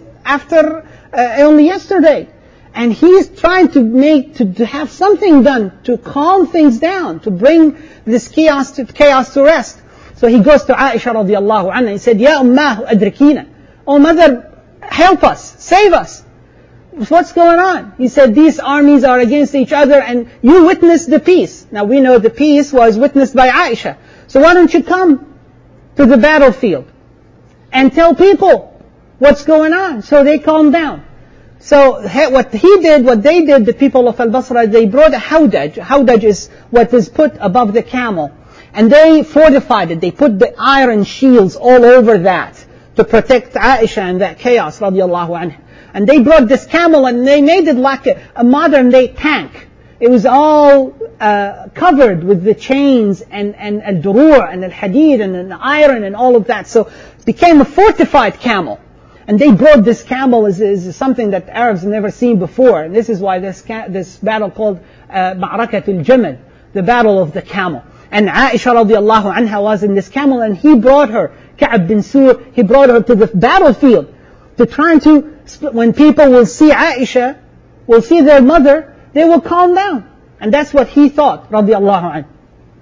only yesterday. And he's trying to have something done to calm things down, to bring this chaos to rest. So he goes to Aisha radiallahu anha. He said, Ya Ummah adrikina. Oh mother, help us, save us. What's going on? He said, these armies are against each other and you witnessed the peace. Now we know the peace was witnessed by Aisha. So why don't you come to the battlefield and tell people what's going on so they calm down. So what they did, the people of Al-Basra, they brought a hawdaj. Hawdaj is what is put above the camel. And they fortified it. They put the iron shields all over that to protect Aisha and that chaos, radiallahu anha. And they brought this camel and they made it like a modern day tank. It was all covered with the chains and al-durur and al-hadid and the iron and all of that. So it became a fortified camel. And they brought this camel is something that Arabs have never seen before. And this is why this battle called Ma'rakatul Jamal, the battle of the camel. And Aisha radiallahu anha was in this camel, and he brought her, Ka'b bin Sur, he brought her to the battlefield to try to, when people will see Aisha, will see their mother, they will calm down. And that's what he thought, radiallahu anhu.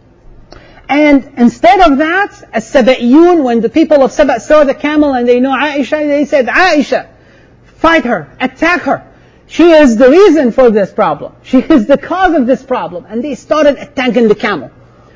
And instead of that, as-Saba'iyun, when the people of Saba saw the camel and they know Aisha, they said, Aisha, fight her, attack her. She is the reason for this problem. She is the cause of this problem. And they started attacking the camel.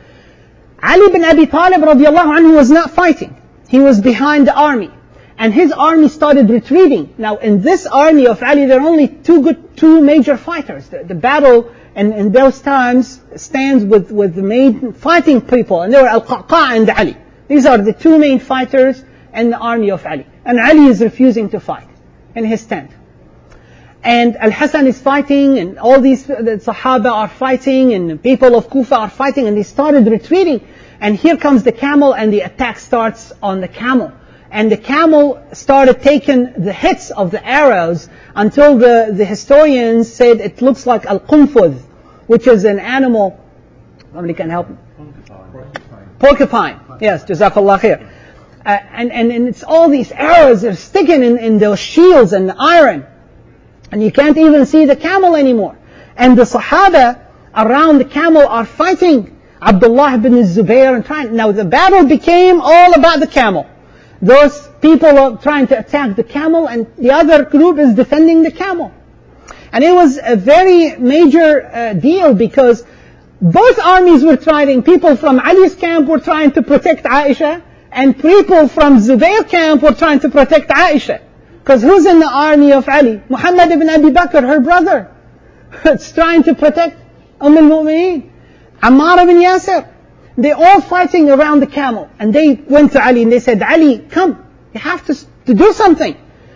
Ali bin Abi Talib radiallahu anhu was not fighting. He was behind the army. And his army started retreating. Now in this army of Ali, there are only two major fighters. The battle in those times stands with the main fighting people. And they were Al-Qaqa and Ali. These are the two main fighters in the army of Ali. And Ali is refusing to fight in his tent. And Al-Hasan is fighting, and all the Sahaba are fighting, and the people of Kufa are fighting, and they started retreating. And here comes the camel, and the attack starts on the camel. And the camel started taking the hits of the arrows until the historians said it looks like al-qunfudh, which is an animal. Somebody can help me? Porcupine. Yes, jazakallah khair. And it's all these arrows are sticking in those shields and the iron. And you can't even see the camel anymore. And the Sahaba around the camel are fighting Abdullah ibn Zubayr and trying. Now the battle became all about the camel. Those people are trying to attack the camel, and the other group is defending the camel. And it was a very major deal, because both armies were trying. People from Ali's camp were trying to protect Aisha, and people from Zubayr camp were trying to protect Aisha. Because who's in the army of Ali? Muhammad ibn Abi Bakr, her brother. It's trying to protect al-Mu'mineen. Ammar ibn Yasir. They're all fighting around the camel. And they went to Ali and they said, Ali, come. You have to do something.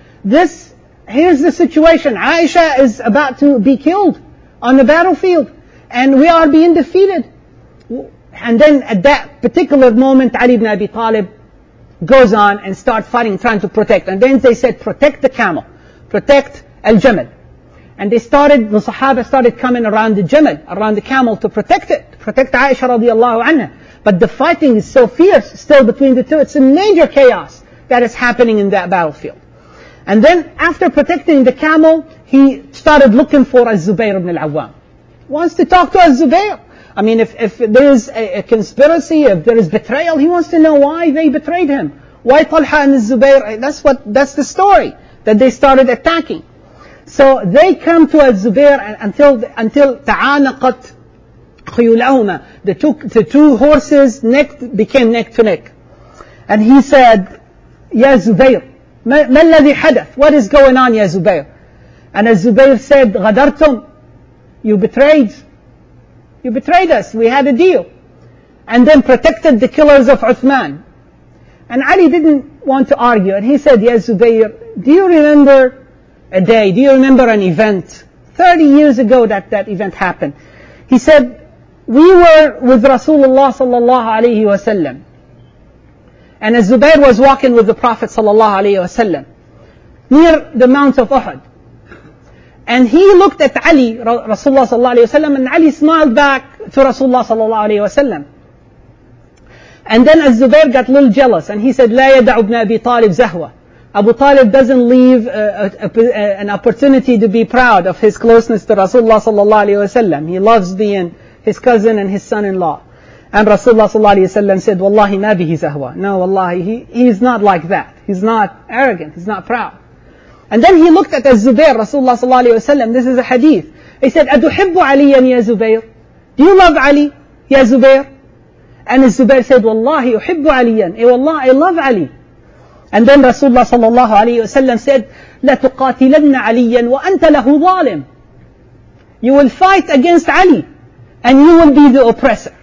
Here's the situation. Aisha is about to be killed on the battlefield. And we are being defeated. And then at that particular moment, Ali ibn Abi Talib goes on and start fighting, trying to protect. And then they said, protect the camel. Protect al-Jamal. And the Sahaba started coming around the Jamal, around the camel to protect it, to protect Aisha radiallahu anha. But the fighting is so fierce still between the two. It's a major chaos that is happening in that battlefield. And then after protecting the camel, he started looking for Az-Zubayr ibn al-Awwam. He wants to talk to Az-Zubayr. I mean, if there is a conspiracy, if there is betrayal, he wants to know why they betrayed him. Why Talha and Az-Zubayr? That's the story that they started attacking. So they come to Az-Zubayr until ta'anaqat khuyulahuma. The two horses became neck to neck. And he said, Ya Zubayr, ma alladhi hadath? What is going on, Ya Zubayr? And Az-Zubayr said, Ghadartum, you betrayed us, we had a deal. And then protected the killers of Uthman. And Ali didn't want to argue, and he said, Ya Zubayr, do you remember a day, do you remember an event? 30 years ago that event happened. He said, we were with Rasulullah sallallahu alayhi wa sallam. And as Zubair was walking with the Prophet sallallahu alayhi wa sallam, near the Mount of Uhud. And he looked at Ali, Rasulullah sallallahu alayhi wa sallam, and Ali smiled back to Rasulullah sallallahu alayhi wa sallam. And then as Zubair got a little jealous, and he said, لا يدع ابن أبي طالب زهوة. Abu Talib doesn't leave an opportunity to be proud of his closeness to Rasulullah sallallahu alayhi wa sallam. He loves being his cousin and his son-in-law. And Rasulullah sallallahu alayhi wa sallam said, Wallahi ma bihi zahwa. No, wallahi, he's not like that. He's not arrogant. He's not proud. And then he looked at Az-Zubair, Rasulullah sallallahu alayhi wa sallam. This is a hadith. He said, أَتُحِبُّ عَلِيًّا يَا زُبَيْرُ. Do you love Ali, Ya Zubair? And Az-Zubair said, Wallahi, أُحِبُّ عَلِيًّا. Wallah, I love Ali. And then Rasulullah sallallahu alayhi wa sallam said, لَتُقَاتِلَنَّ عَلِيًّا وَأَنْتَ لَهُ ظَالِمٌ. You will fight against Ali, and you will be the oppressor.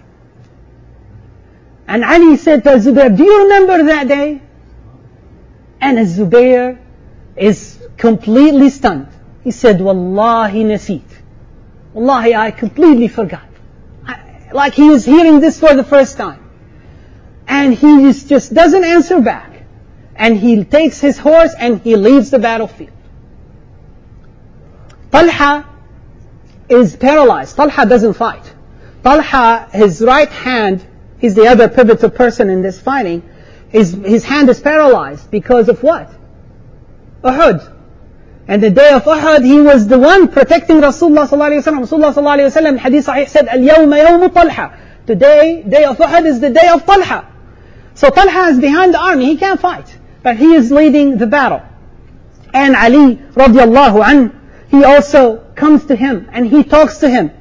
And Ali said to Zubair, do you remember that day? And Zubair is completely stunned. He said, Wallahi naseet. Wallahi, I completely forgot. Like he was hearing this for the first time. And he just doesn't answer back. And he takes his horse and he leaves the battlefield. Talha is paralyzed. Talha doesn't fight. Talha, his right hand, he's the other pivotal person in this fighting, his hand is paralyzed because of what? Uhud. And the day of Uhud, he was the one protecting Rasulullah sallallahu alayhi wa sallam. Rasulullah sallallahu alayhi wa sallam, hadith sahih said, Al-yawma yawmu Talha. Today, day of Uhud is the day of Talha. So Talha is behind the army, he can't fight. But he is leading the battle. And Ali radiallahu anhu, he also comes to him and he talks to him.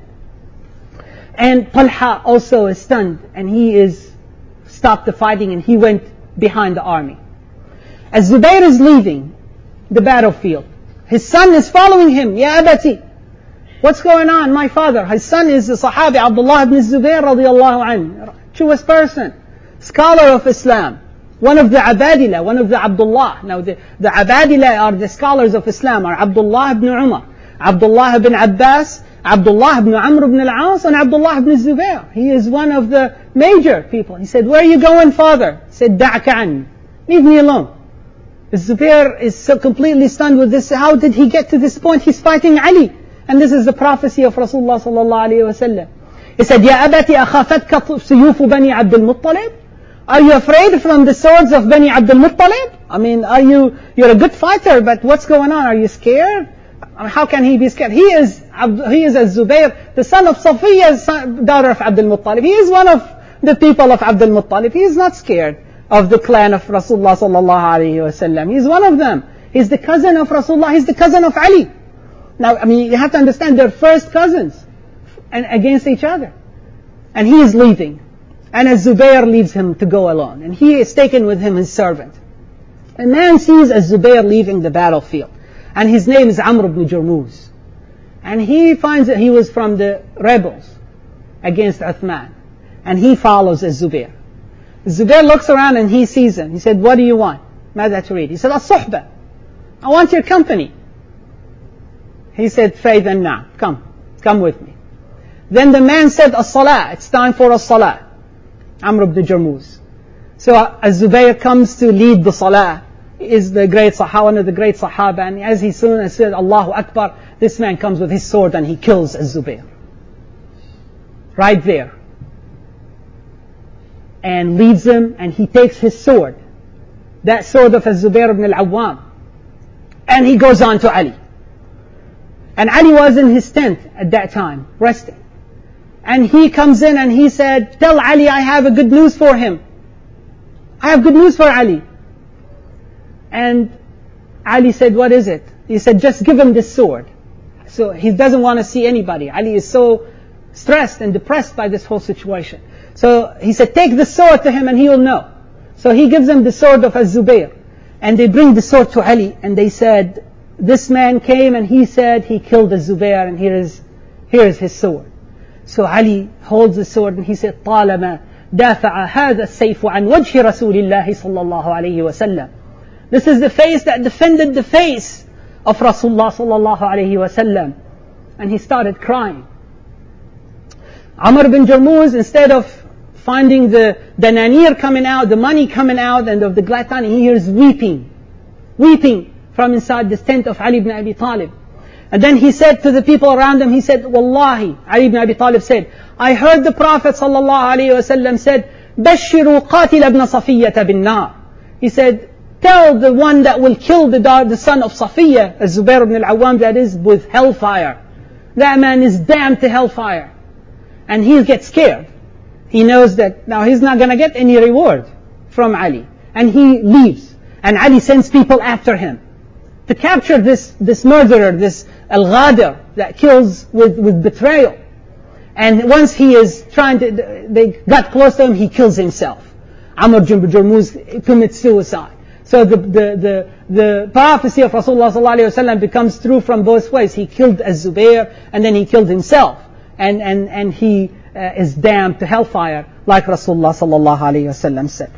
And Talha also is stunned and he is stopped the fighting and he went behind the army. As Zubair is leaving the battlefield, his son is following him. Ya abati, what's going on, my father? His son is the Sahabi Abdullah ibn Zubair radiallahu anhu, truest person, scholar of Islam, one of the Abadila, one of the Abdullah. Now the Abadila are the scholars of Islam, are Abdullah ibn Umar, Abdullah ibn Abbas, Abdullah ibn Amr ibn al-As, and Abdullah ibn Zubair. He is one of the major people. He said, where are you going, father? He said, da'aka anni, leave me alone. Zubair is so completely stunned with this. How did he get to this point? He's fighting Ali. And this is the prophecy of Rasulullah sallallahu alayhi wa sallam. He said, Ya abati akhafatka suyufu bani Abdul Muttalib? Are you afraid from the swords of Bani Abdul Muttalib? I mean, you're a good fighter, but what's going on? Are you scared? I mean, how can he be scared? He is Az-Zubair, the son of Safiya, daughter of Abdul Muttalib. He is one of the people of Abdul Muttalib. He is not scared of the clan of Rasulullah sallallahu alayhi wa sallam. He's one of them. He's the cousin of Rasulullah. He's the cousin of Ali. Now, I mean, you have to understand they're first cousins and against each other. And he is leaving. And as Zubair leaves him to go alone. And he is taken with him his servant. A man sees as Zubair leaving the battlefield. And his name is Amr ibn Jurmuz. And he finds that he was from the rebels against Uthman. And he follows as Zubair. Zubair looks around and he sees him. He said, what do you want? ماذا تريد? He said, الصحبة. I want your company. He said, فإذا نعم. Come with me. Then the man said, الصلاة. It's time for a salah. Amr ibn Jurmuz. So as Zubair comes to lead the salah, he is the great Sahaba, one of the great Sahaba, and as he soon as said, Allahu Akbar, this man comes with his sword and he kills Az-Zubair. Right there. And leads him, and he takes his sword, that sword of Az-Zubair ibn al-Awwam, and he goes on to Ali. And Ali was in his tent at that time, resting. And he comes in and he said, tell Ali I have a good news for him. I have good news for Ali. And Ali said, what is it? He said, just give him this sword. So he doesn't want to see anybody. Ali is so stressed and depressed by this whole situation. So he said, take the sword to him and he will know. So he gives him the sword of Az-Zubair. And they bring the sword to Ali and they said, this man came and he said he killed Az-Zubair and here is his sword. So Ali holds the sword and he said, طالما دافع هذا السيف عن وجه رسول الله صلى الله عليه وسلم. This is the face that defended the face of Rasulullah sallallahu alayhi wa sallam. And he started crying. Amr bin Jarmuz, instead of finding the nanir coming out, the money coming out, and of the glatan, he hears weeping from inside the tent of Ali ibn Abi Talib. And then he said to the people around him, he said, Wallahi, Ali ibn Abi Talib said, I heard the Prophet ﷺ said, Bashiru qatil ibn Safiyyata bin nar. He said, tell the one that will kill the son of Safiyyah, Zubair ibn al-Awwam, that is, with hellfire. That man is damned to hellfire. And he gets scared. He knows that now he's not going to get any reward from Ali. And he leaves. And Ali sends people after him to capture this murderer, this al-Ghadir, that kills with betrayal. And once he is they got close to him, he kills himself. Amr bin Jarmuz commits suicide. So the prophecy of Rasulullah ﷺ becomes true from both ways. He killed Az-Zubair, and then he killed himself. And he is damned to hellfire, like Rasulullah ﷺ said.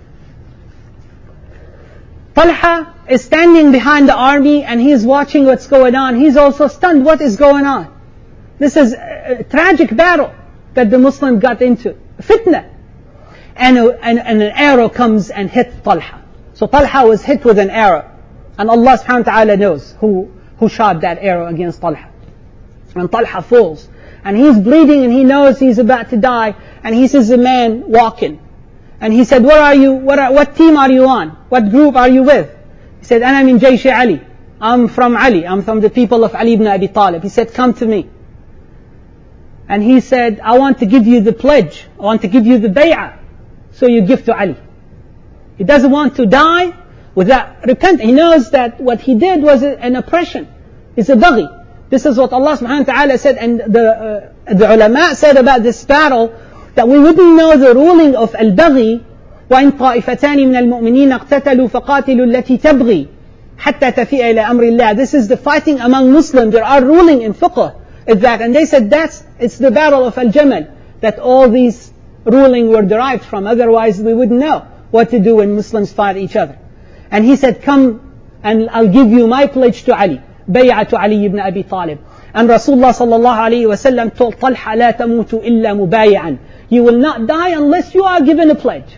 Talha is standing behind the army, and he is watching what's going on. He's also stunned. What is going on? This is a tragic battle that the Muslim got into. Fitna. And an arrow comes and hits Talha. So Talha was hit with an arrow. And Allah subhanahu wa ta'ala knows who shot that arrow against Talha. And Talha falls. And he's bleeding, and he knows he's about to die. And he sees a man walking. And he said, where are you? What team are you on? What group are you with? He said, Ana min Jaysh Ali. I'm from Ali. I'm from the people of Ali ibn Abi Talib. He said, come to me. And he said, I want to give you the pledge. I want to give you the bay'ah. So you give to Ali. He doesn't want to die without repenting. He knows that what he did was an oppression. It's a baghi. This is what Allah subhanahu wa ta'ala said. And the ulama said about this battle, that we wouldn't know the ruling of al-baghi. وَإِن طَائِفَتَانِ مِنَ الْمُؤْمِنِينَ اقْتَتَلُوا فَقَاتِلُوا الَّتِي تَبْغِي حَتَّى تَفِيءَ إِلَى أَمْرِ اللَّهِ. This is the fighting among Muslims. There are ruling in fiqh. Is that, and they said it's the battle of Al-Jamal, that all these ruling were derived from. Otherwise we wouldn't know what to do when Muslims fight each other. And he said, come and I'll give you my pledge to Ali, bay'atu Ali ibn Abi Talib. And Rasulullah sallallahu alayhi wa sallam told Talha, la tamutu illa mubayi'an. You will not die unless you are given a pledge.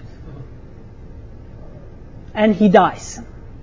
And he dies.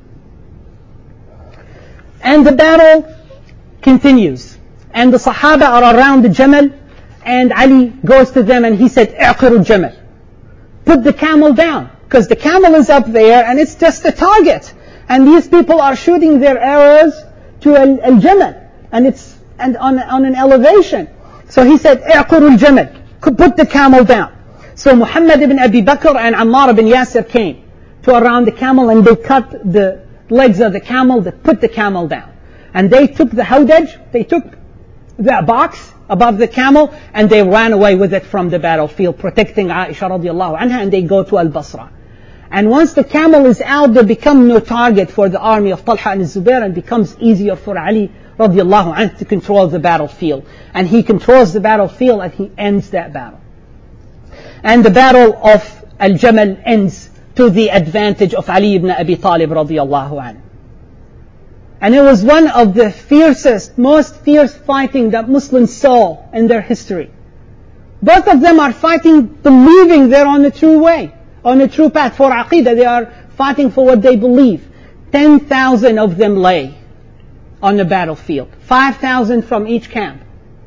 And the battle continues. And the Sahaba are around the Jamal, and Ali goes to them and he said, اعقروا الجمل. Put the camel down, because the camel is up there and it's just a target. And these people are shooting their arrows to al-Jamal, and it's on an elevation. So he said, اعقروا الجمل. Put the camel down. So Muhammad ibn Abi Bakr and Ammar ibn Yasir came to around the camel, and they cut the legs of the camel, they put the camel down. And they took the hawdaj, they took that box above the camel, and they ran away with it from the battlefield, protecting Aisha radiallahu anha, and they go to Al-Basra. And once the camel is out, they become no target for the army of Talha and Zubair, and becomes easier for Ali radiallahu anhu to control the battlefield. And he controls the battlefield, and he ends that battle. And the battle of Al-Jamal ends to the advantage of Ali ibn Abi Talib radiallahu anhu. And it was one of the fiercest, most fierce fighting that Muslims saw in their history. Both of them are fighting, believing they're on the true way, on the true path for Aqidah. They are fighting for what they believe. 10,000 of them lay on the battlefield. 5,000 from each camp.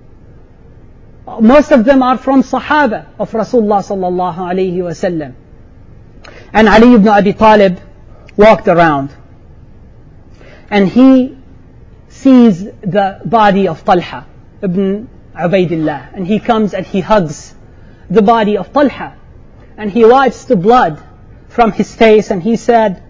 Most of them are from Sahaba of Rasulullah sallallahu alayhi wa sallam. And Ali ibn Abi Talib walked around. And he sees the body of Talha ibn Ubaidillah. And he comes and he hugs the body of Talha. And he wipes the blood from his face, and he said,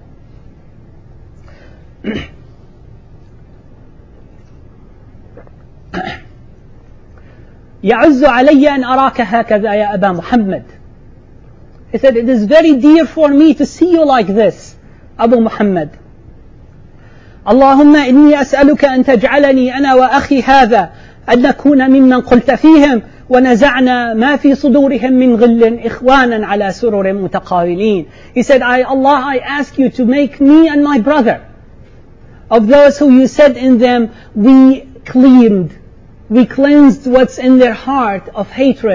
يعز علي أن أراك هكذا يا أبا محمد. He said, it is very dear for me to see you like this, Abu Muhammad. اللهم إني أسألك أن تجعلني أنا وأخي هذا أن نكون ممن قلت فيهم ونزعنا ما في صدورهم من غل إخوانا على سرر متقابلين. He said, Allah, I ask you to make me and my brother of those who you said in them, we cleansed what's in their heart of hatred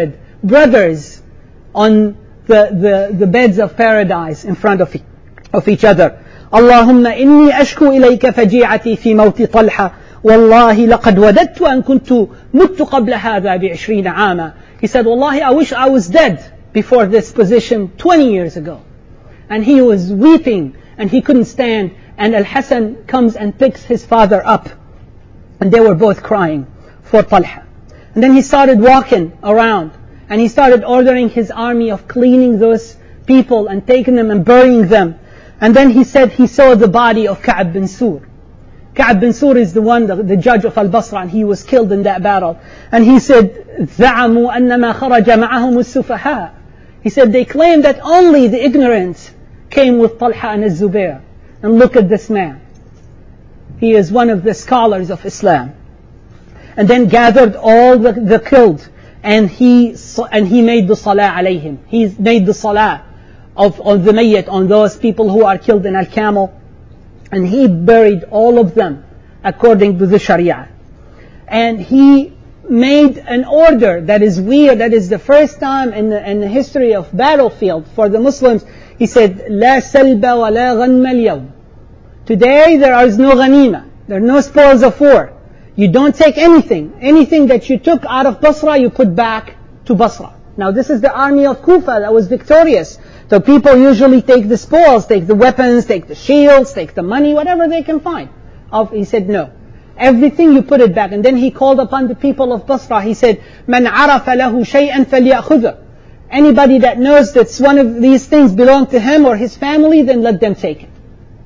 brothers on the beds of paradise in front of each other. اللهم إني أشكو إليك فجيعتي في موت طلحة والله لقد وددت أن كنت مت قبل هذا ب20 عاما. He said, Wallahi, I wish I was dead before this position 20 years ago. And he was weeping and he couldn't stand. And Al-Hasan comes and picks his father up. And they were both crying for Talha. And then he started walking around. And he started ordering his army of cleaning those people and taking them and burying them. And then he said he saw the body of Ka'b bin Sur. Ka'b bin Sur is the judge of Al-Basra, and he was killed in that battle. And he said, زَعَمُوا أَنَّمَا خَرَجَ مَعَهُمُ السُّفَهَاء. He said they claim that only the ignorant came with Talha and Az-Zubair. And look at this man. He is one of the scholars of Islam. And then gathered all the killed, and he made the salah alayhim. He made the salah on the mayyit, on those people who are killed in Al-Camel. And he buried all of them according to the Sharia. And he made an order that is weird, that is the first time in the history of battlefield for the Muslims. He said, لا سلب ولا غنم اليوم. Today there is no ghanima, there are no spoils of war. You don't take anything. Anything that you took out of Basra, you put back to Basra. Now this is the army of Kufa that was victorious. So people usually take the spoils, take the weapons, take the shields, take the money, whatever they can find. He said, no. Everything you put it back. And then he called upon the people of Basra. He said, مَنْ عَرَفَ لَهُ شَيْئًا فَلْيَأْخُذَهُ. Anybody that knows that one of these things belong to him or his family, then let them take it.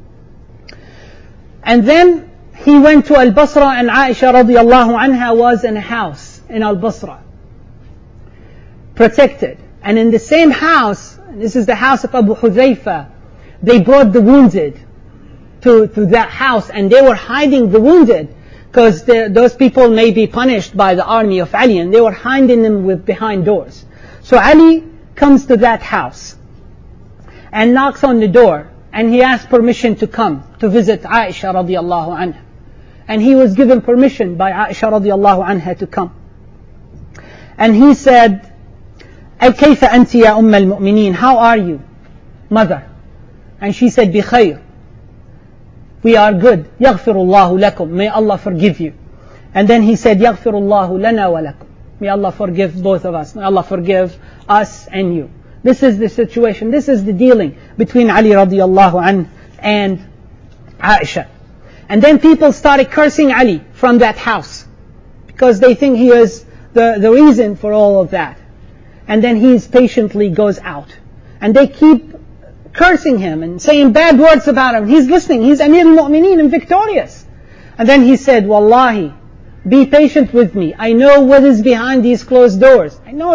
And then he went to Al-Basra, and Aisha radiallahu anha was in a house in Al-Basra, protected. And in the same house, this is the house of Abu Hudhayfa, they brought the wounded to that house, and they were hiding the wounded because those people may be punished by the army of Ali, and they were hiding them behind doors. So Ali comes to that house and knocks on the door, and he asked permission to come to visit Aisha radiallahu anha. And he was given permission by Aisha radiallahu anha to come. And he said, كيف أنت يا أم المؤمنين? How are you, mother? And she said, بخير. We are good. يغفر الله لكم. May Allah forgive you. And then he said, يغفر الله لنا ولكم. May Allah forgive both of us. May Allah forgive us and you. This is the situation. This is the dealing between Ali radiallahu anhu and Aisha. And then people started cursing Ali from that house because they think he is the reason for all of that. And then he patiently goes out. And they keep cursing him and saying bad words about him. He's listening. He's Amir al-Mu'mineen and victorious. And then he said, Wallahi, be patient with me. I know what is behind these closed doors. I know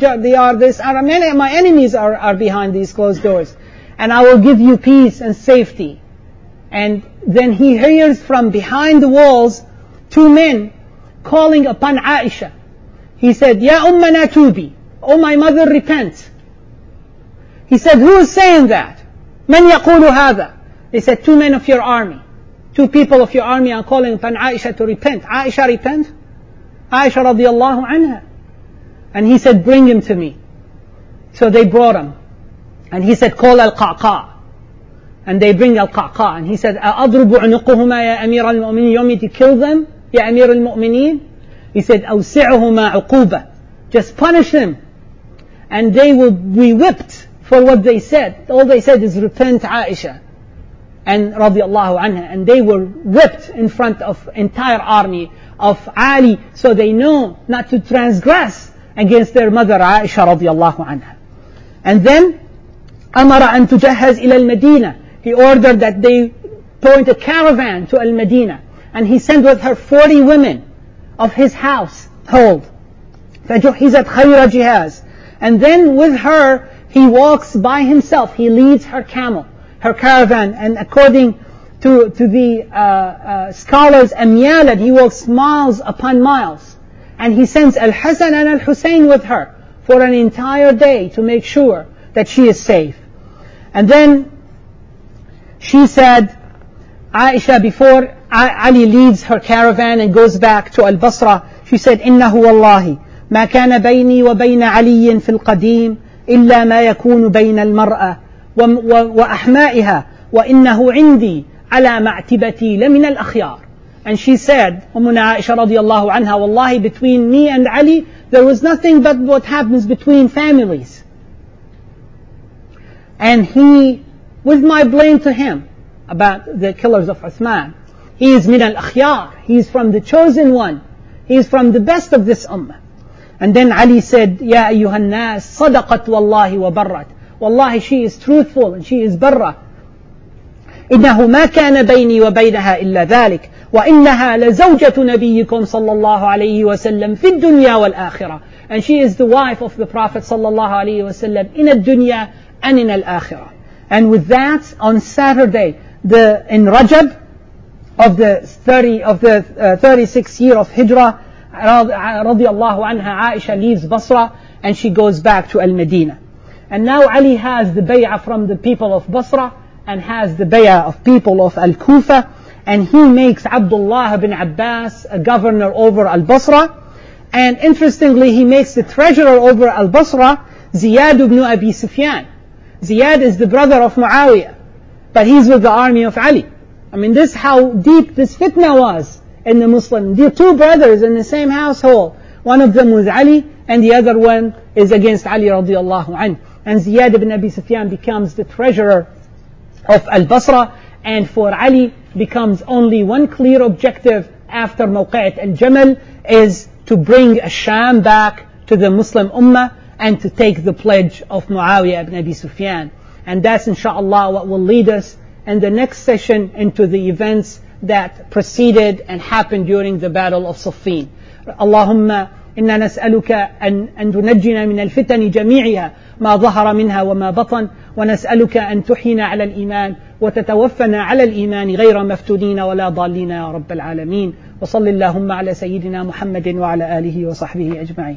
my enemies are behind these closed doors. And I will give you peace and safety. And then he hears from behind the walls 2 men calling upon Aisha. He said, Ya ummana tubi. Oh my mother, repent. He said, who is saying that? Man yaqulu hadha. They said, 2 men of your army. 2 people of your army are calling upon Aisha to repent. Aisha, repent? Aisha radiallahu anha. And he said, bring him to me. So they brought him. And he said, call al-Qa'qa'. And they bring al-Qa'qa'. And he said, أَأَضْرُبُ عُنُقُهُمَا يَا أَمِيرَ الْمُؤْمِنِينَ. You want me to kill them, Ya Amir al-Mu'mineen? He said, أَوْسِعُهُمَا عُقُوبَةً. Just punish them. And they will be whipped for what they said. All they said is, repent, Aisha. And radiallahu anha. And they were whipped in front of entire army of Ali. So they know not to transgress against their mother, Aisha radiallahu anha. And then, أمر أن تجهز إلى المدينة. He ordered that they point a caravan to Al-Madinah. And he sent with her 40 women of his household. فجهزت خير جهاز. And then with her, he walks by himself. He leads her camel, her caravan. And according to the scholars, أميالا, he walks miles upon miles. And he sends Al-Hasan and Al-Hussein with her for an entire day to make sure that she is safe. And then she said, Aisha, before Ali leads her caravan and goes back to Al-Basra, she said, إِنَّهُ وَاللَّهِ ما كان بيني وبين علي في القديم إلا ما يكون بين المرأة وأحمائها وإنه عندي على معتبتي لمن الأخيار. And she said, Ummuna Aisha radiallahu anha, Wallahi, between me and Ali, there was nothing but what happens between families. And he, with my blame to him about the killers of Uthman, he is min al-akhyar, he is from the chosen one, he is from the best of this ummah. And then Ali said, Ya ayyuhan nas, sadaqat wallahi wa barrat. Wallahi, she is truthful and she is barra. إنه ما كان بيني وبينها إلا ذلك وإنها لزوجة نبيكم صلى الله عليه وسلم في الدنيا والآخرة. And she is the wife of the Prophet صلى الله عليه وسلم in الدنيا and in الآخرة. And with that, on Saturday, in Rajab of the 36th year of Hijrah, رضي الله عنها, Aisha leaves Basra and she goes back to Al-Medina. And now Ali has the bay'ah from the people of Basra and has the bay'ah of people of Al-Kufa, and he makes Abdullah ibn Abbas a governor over Al-Basra. And interestingly, he makes the treasurer over Al-Basra Ziyad ibn Abi Sufyan. Ziyad is the brother of Muawiyah, but he's with the army of Ali. I mean, this how deep this fitna was in the Muslim. The two brothers in the same household. One of them was Ali, and the other one is against Ali radiallahu anhu. And Ziyad ibn Abi Sufyan becomes the treasurer of Al-Basra, and for Ali becomes only one clear objective after Mawqi'at al-Jamal, is to bring Sham back to the Muslim Ummah and to take the pledge of Muawiyah ibn Abi Sufyan. And that's inshallah what will lead us in the next session into the events that preceded and happened during the Battle of Siffin. Allahumma إنا نسألك أن تنجنا من الفتن جميعها ما ظهر منها وما بطن ونسألك أن تحينا على الإيمان وتتوفنا على الإيمان غير مفتونين ولا ضالين يا رب العالمين وصل اللهم على سيدنا محمد وعلى آله وصحبه أجمعين.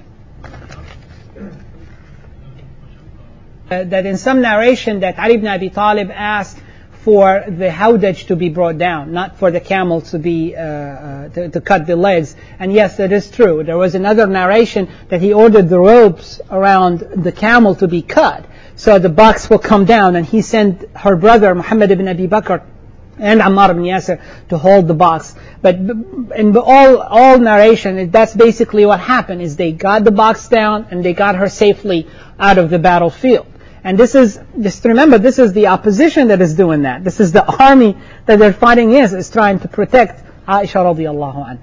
That in some narration that Ali ibn Abi Talib asked for the hawdaj to be brought down, not for the camel to be to cut the legs. And yes, that is true. There was another narration that he ordered the ropes around the camel to be cut, so the box will come down. And he sent her brother Muhammad ibn Abi Bakr and Ammar ibn Yasir to hold the box. But in all narration, that's basically what happened: is they got the box down and they got her safely out of the battlefield. And this is, just remember, this is the opposition that is doing that. This is the army that they're fighting is trying to protect Aisha radiallahu anha.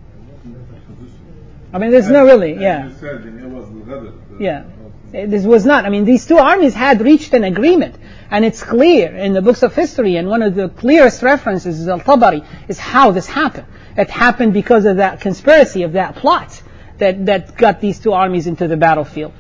I mean, there's no really, yeah. Yeah. This was not, I mean, these two armies had reached an agreement. And it's clear in the books of history, and one of the clearest references is Al-Tabari, is how this happened. It happened because of that conspiracy, of that plot that got these two armies into the battlefield.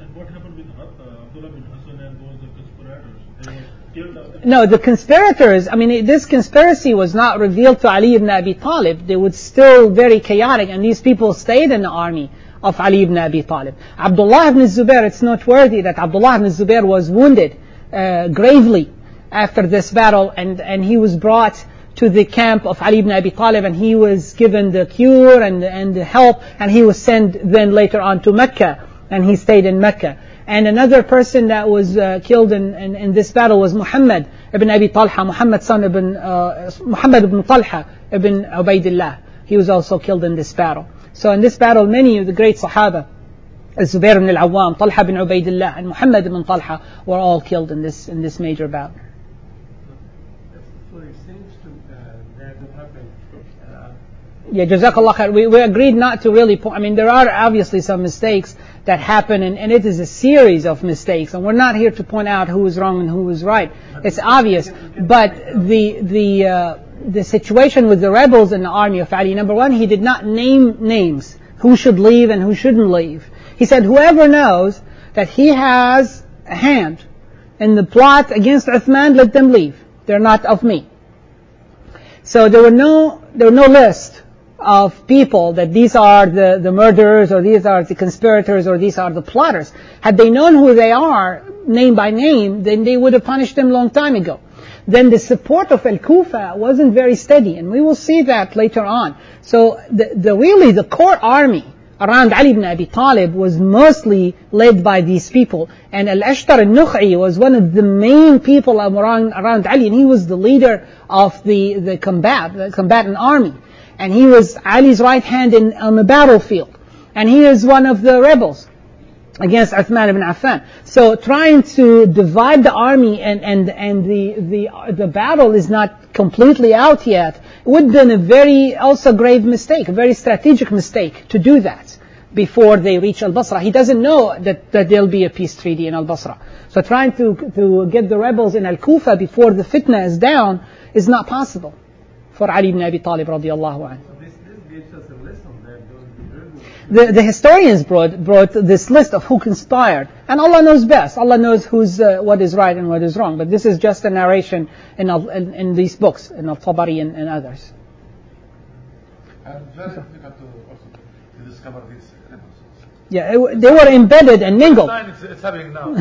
No, the conspirators, I mean, this conspiracy was not revealed to Ali ibn Abi Talib. They were still very chaotic, and these people stayed in the army of Ali ibn Abi Talib. Abdullah ibn Zubair, it's noteworthy that Abdullah ibn Zubair was wounded gravely after this battle, and he was brought to the camp of Ali ibn Abi Talib, and he was given the cure and the help, and he was sent then later on to Mecca, and he stayed in Mecca. And another person that was killed in this battle was Muhammad ibn Abi Talha, Muhammad ibn Talha ibn Ubaidillah. He was also killed in this battle. So in this battle, many of the great Sahaba, Zubair ibn al-Awwam, Talha ibn Ubaidillah, and Muhammad ibn Talha were all killed in this major battle. So it seems that happened. Yeah, Jazakallah khair. We agreed not to really point. I mean, there are obviously some mistakes that happen, and it is a series of mistakes, and we're not here to point out who was wrong and who was right. It's obvious, but the situation with the rebels in the army of Ali, number one, he did not name names, who should leave and who shouldn't leave. He said, whoever knows that he has a hand in the plot against Uthman, let them leave. They're not of me. So there were no list of people that these are the murderers, or these are the conspirators, or these are the plotters. Had they known who they are, name by name, then they would have punished them long time ago. Then the support of Al-Kufa wasn't very steady, and we will see that later on. So the core army around Ali ibn Abi Talib was mostly led by these people. And Al-Ashtar al-Nukh'i was one of the main people around Ali, and he was the leader of the combatant army. And he was Ali's right hand on the battlefield. And he is one of the rebels against Uthman ibn Affan. So trying to divide the army and the battle is not completely out yet. It would have been a very also grave mistake, a very strategic mistake to do that before they reach Al-Basra. He doesn't know that there'll be a peace treaty in Al-Basra. So trying to get the rebels in Al-Kufa before the fitna is down is not possible for Ali ibn Abi Talib radiallahu anhu. The historians brought this list of who conspired, and Allah knows best. Allah knows what is right and what is wrong. But this is just a narration in these books, in Al-Tabari and others. And very difficult to discover these rebels. Yeah, they were embedded and mingled. It's happening now.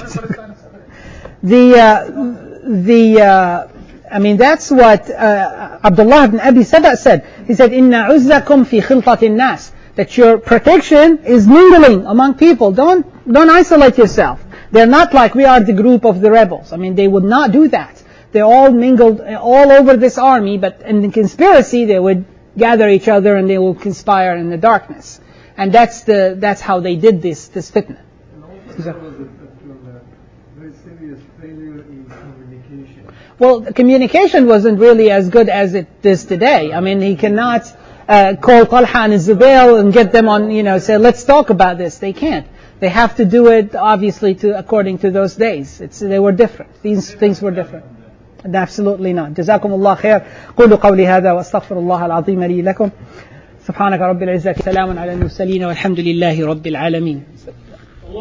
I mean, that's what Abdullah ibn Abi Saba said. He said, "Inna uzzakum fi khiltatin nas." That your protection is mingling among people. Don't isolate yourself. They're not like we are the group of the rebels. I mean, they would not do that. They all mingled all over this army, but in the conspiracy they would gather each other and they will conspire in the darkness. And that's how they did this fitna. And also there was a very serious failure in communication. Well, the communication wasn't really as good as it is today. I mean, he cannot call Talha and Zubair and get them on, say, let's talk about this. They can't. They have to do it, obviously, according to those days. They were different. These things were different. Absolutely not. جزاكم الله خير. قولوا قولي هذا واستغفر الله العظيم لي لكم. سبحانك رب العزة سلام على المرسلين والحمد لله رب العالمين.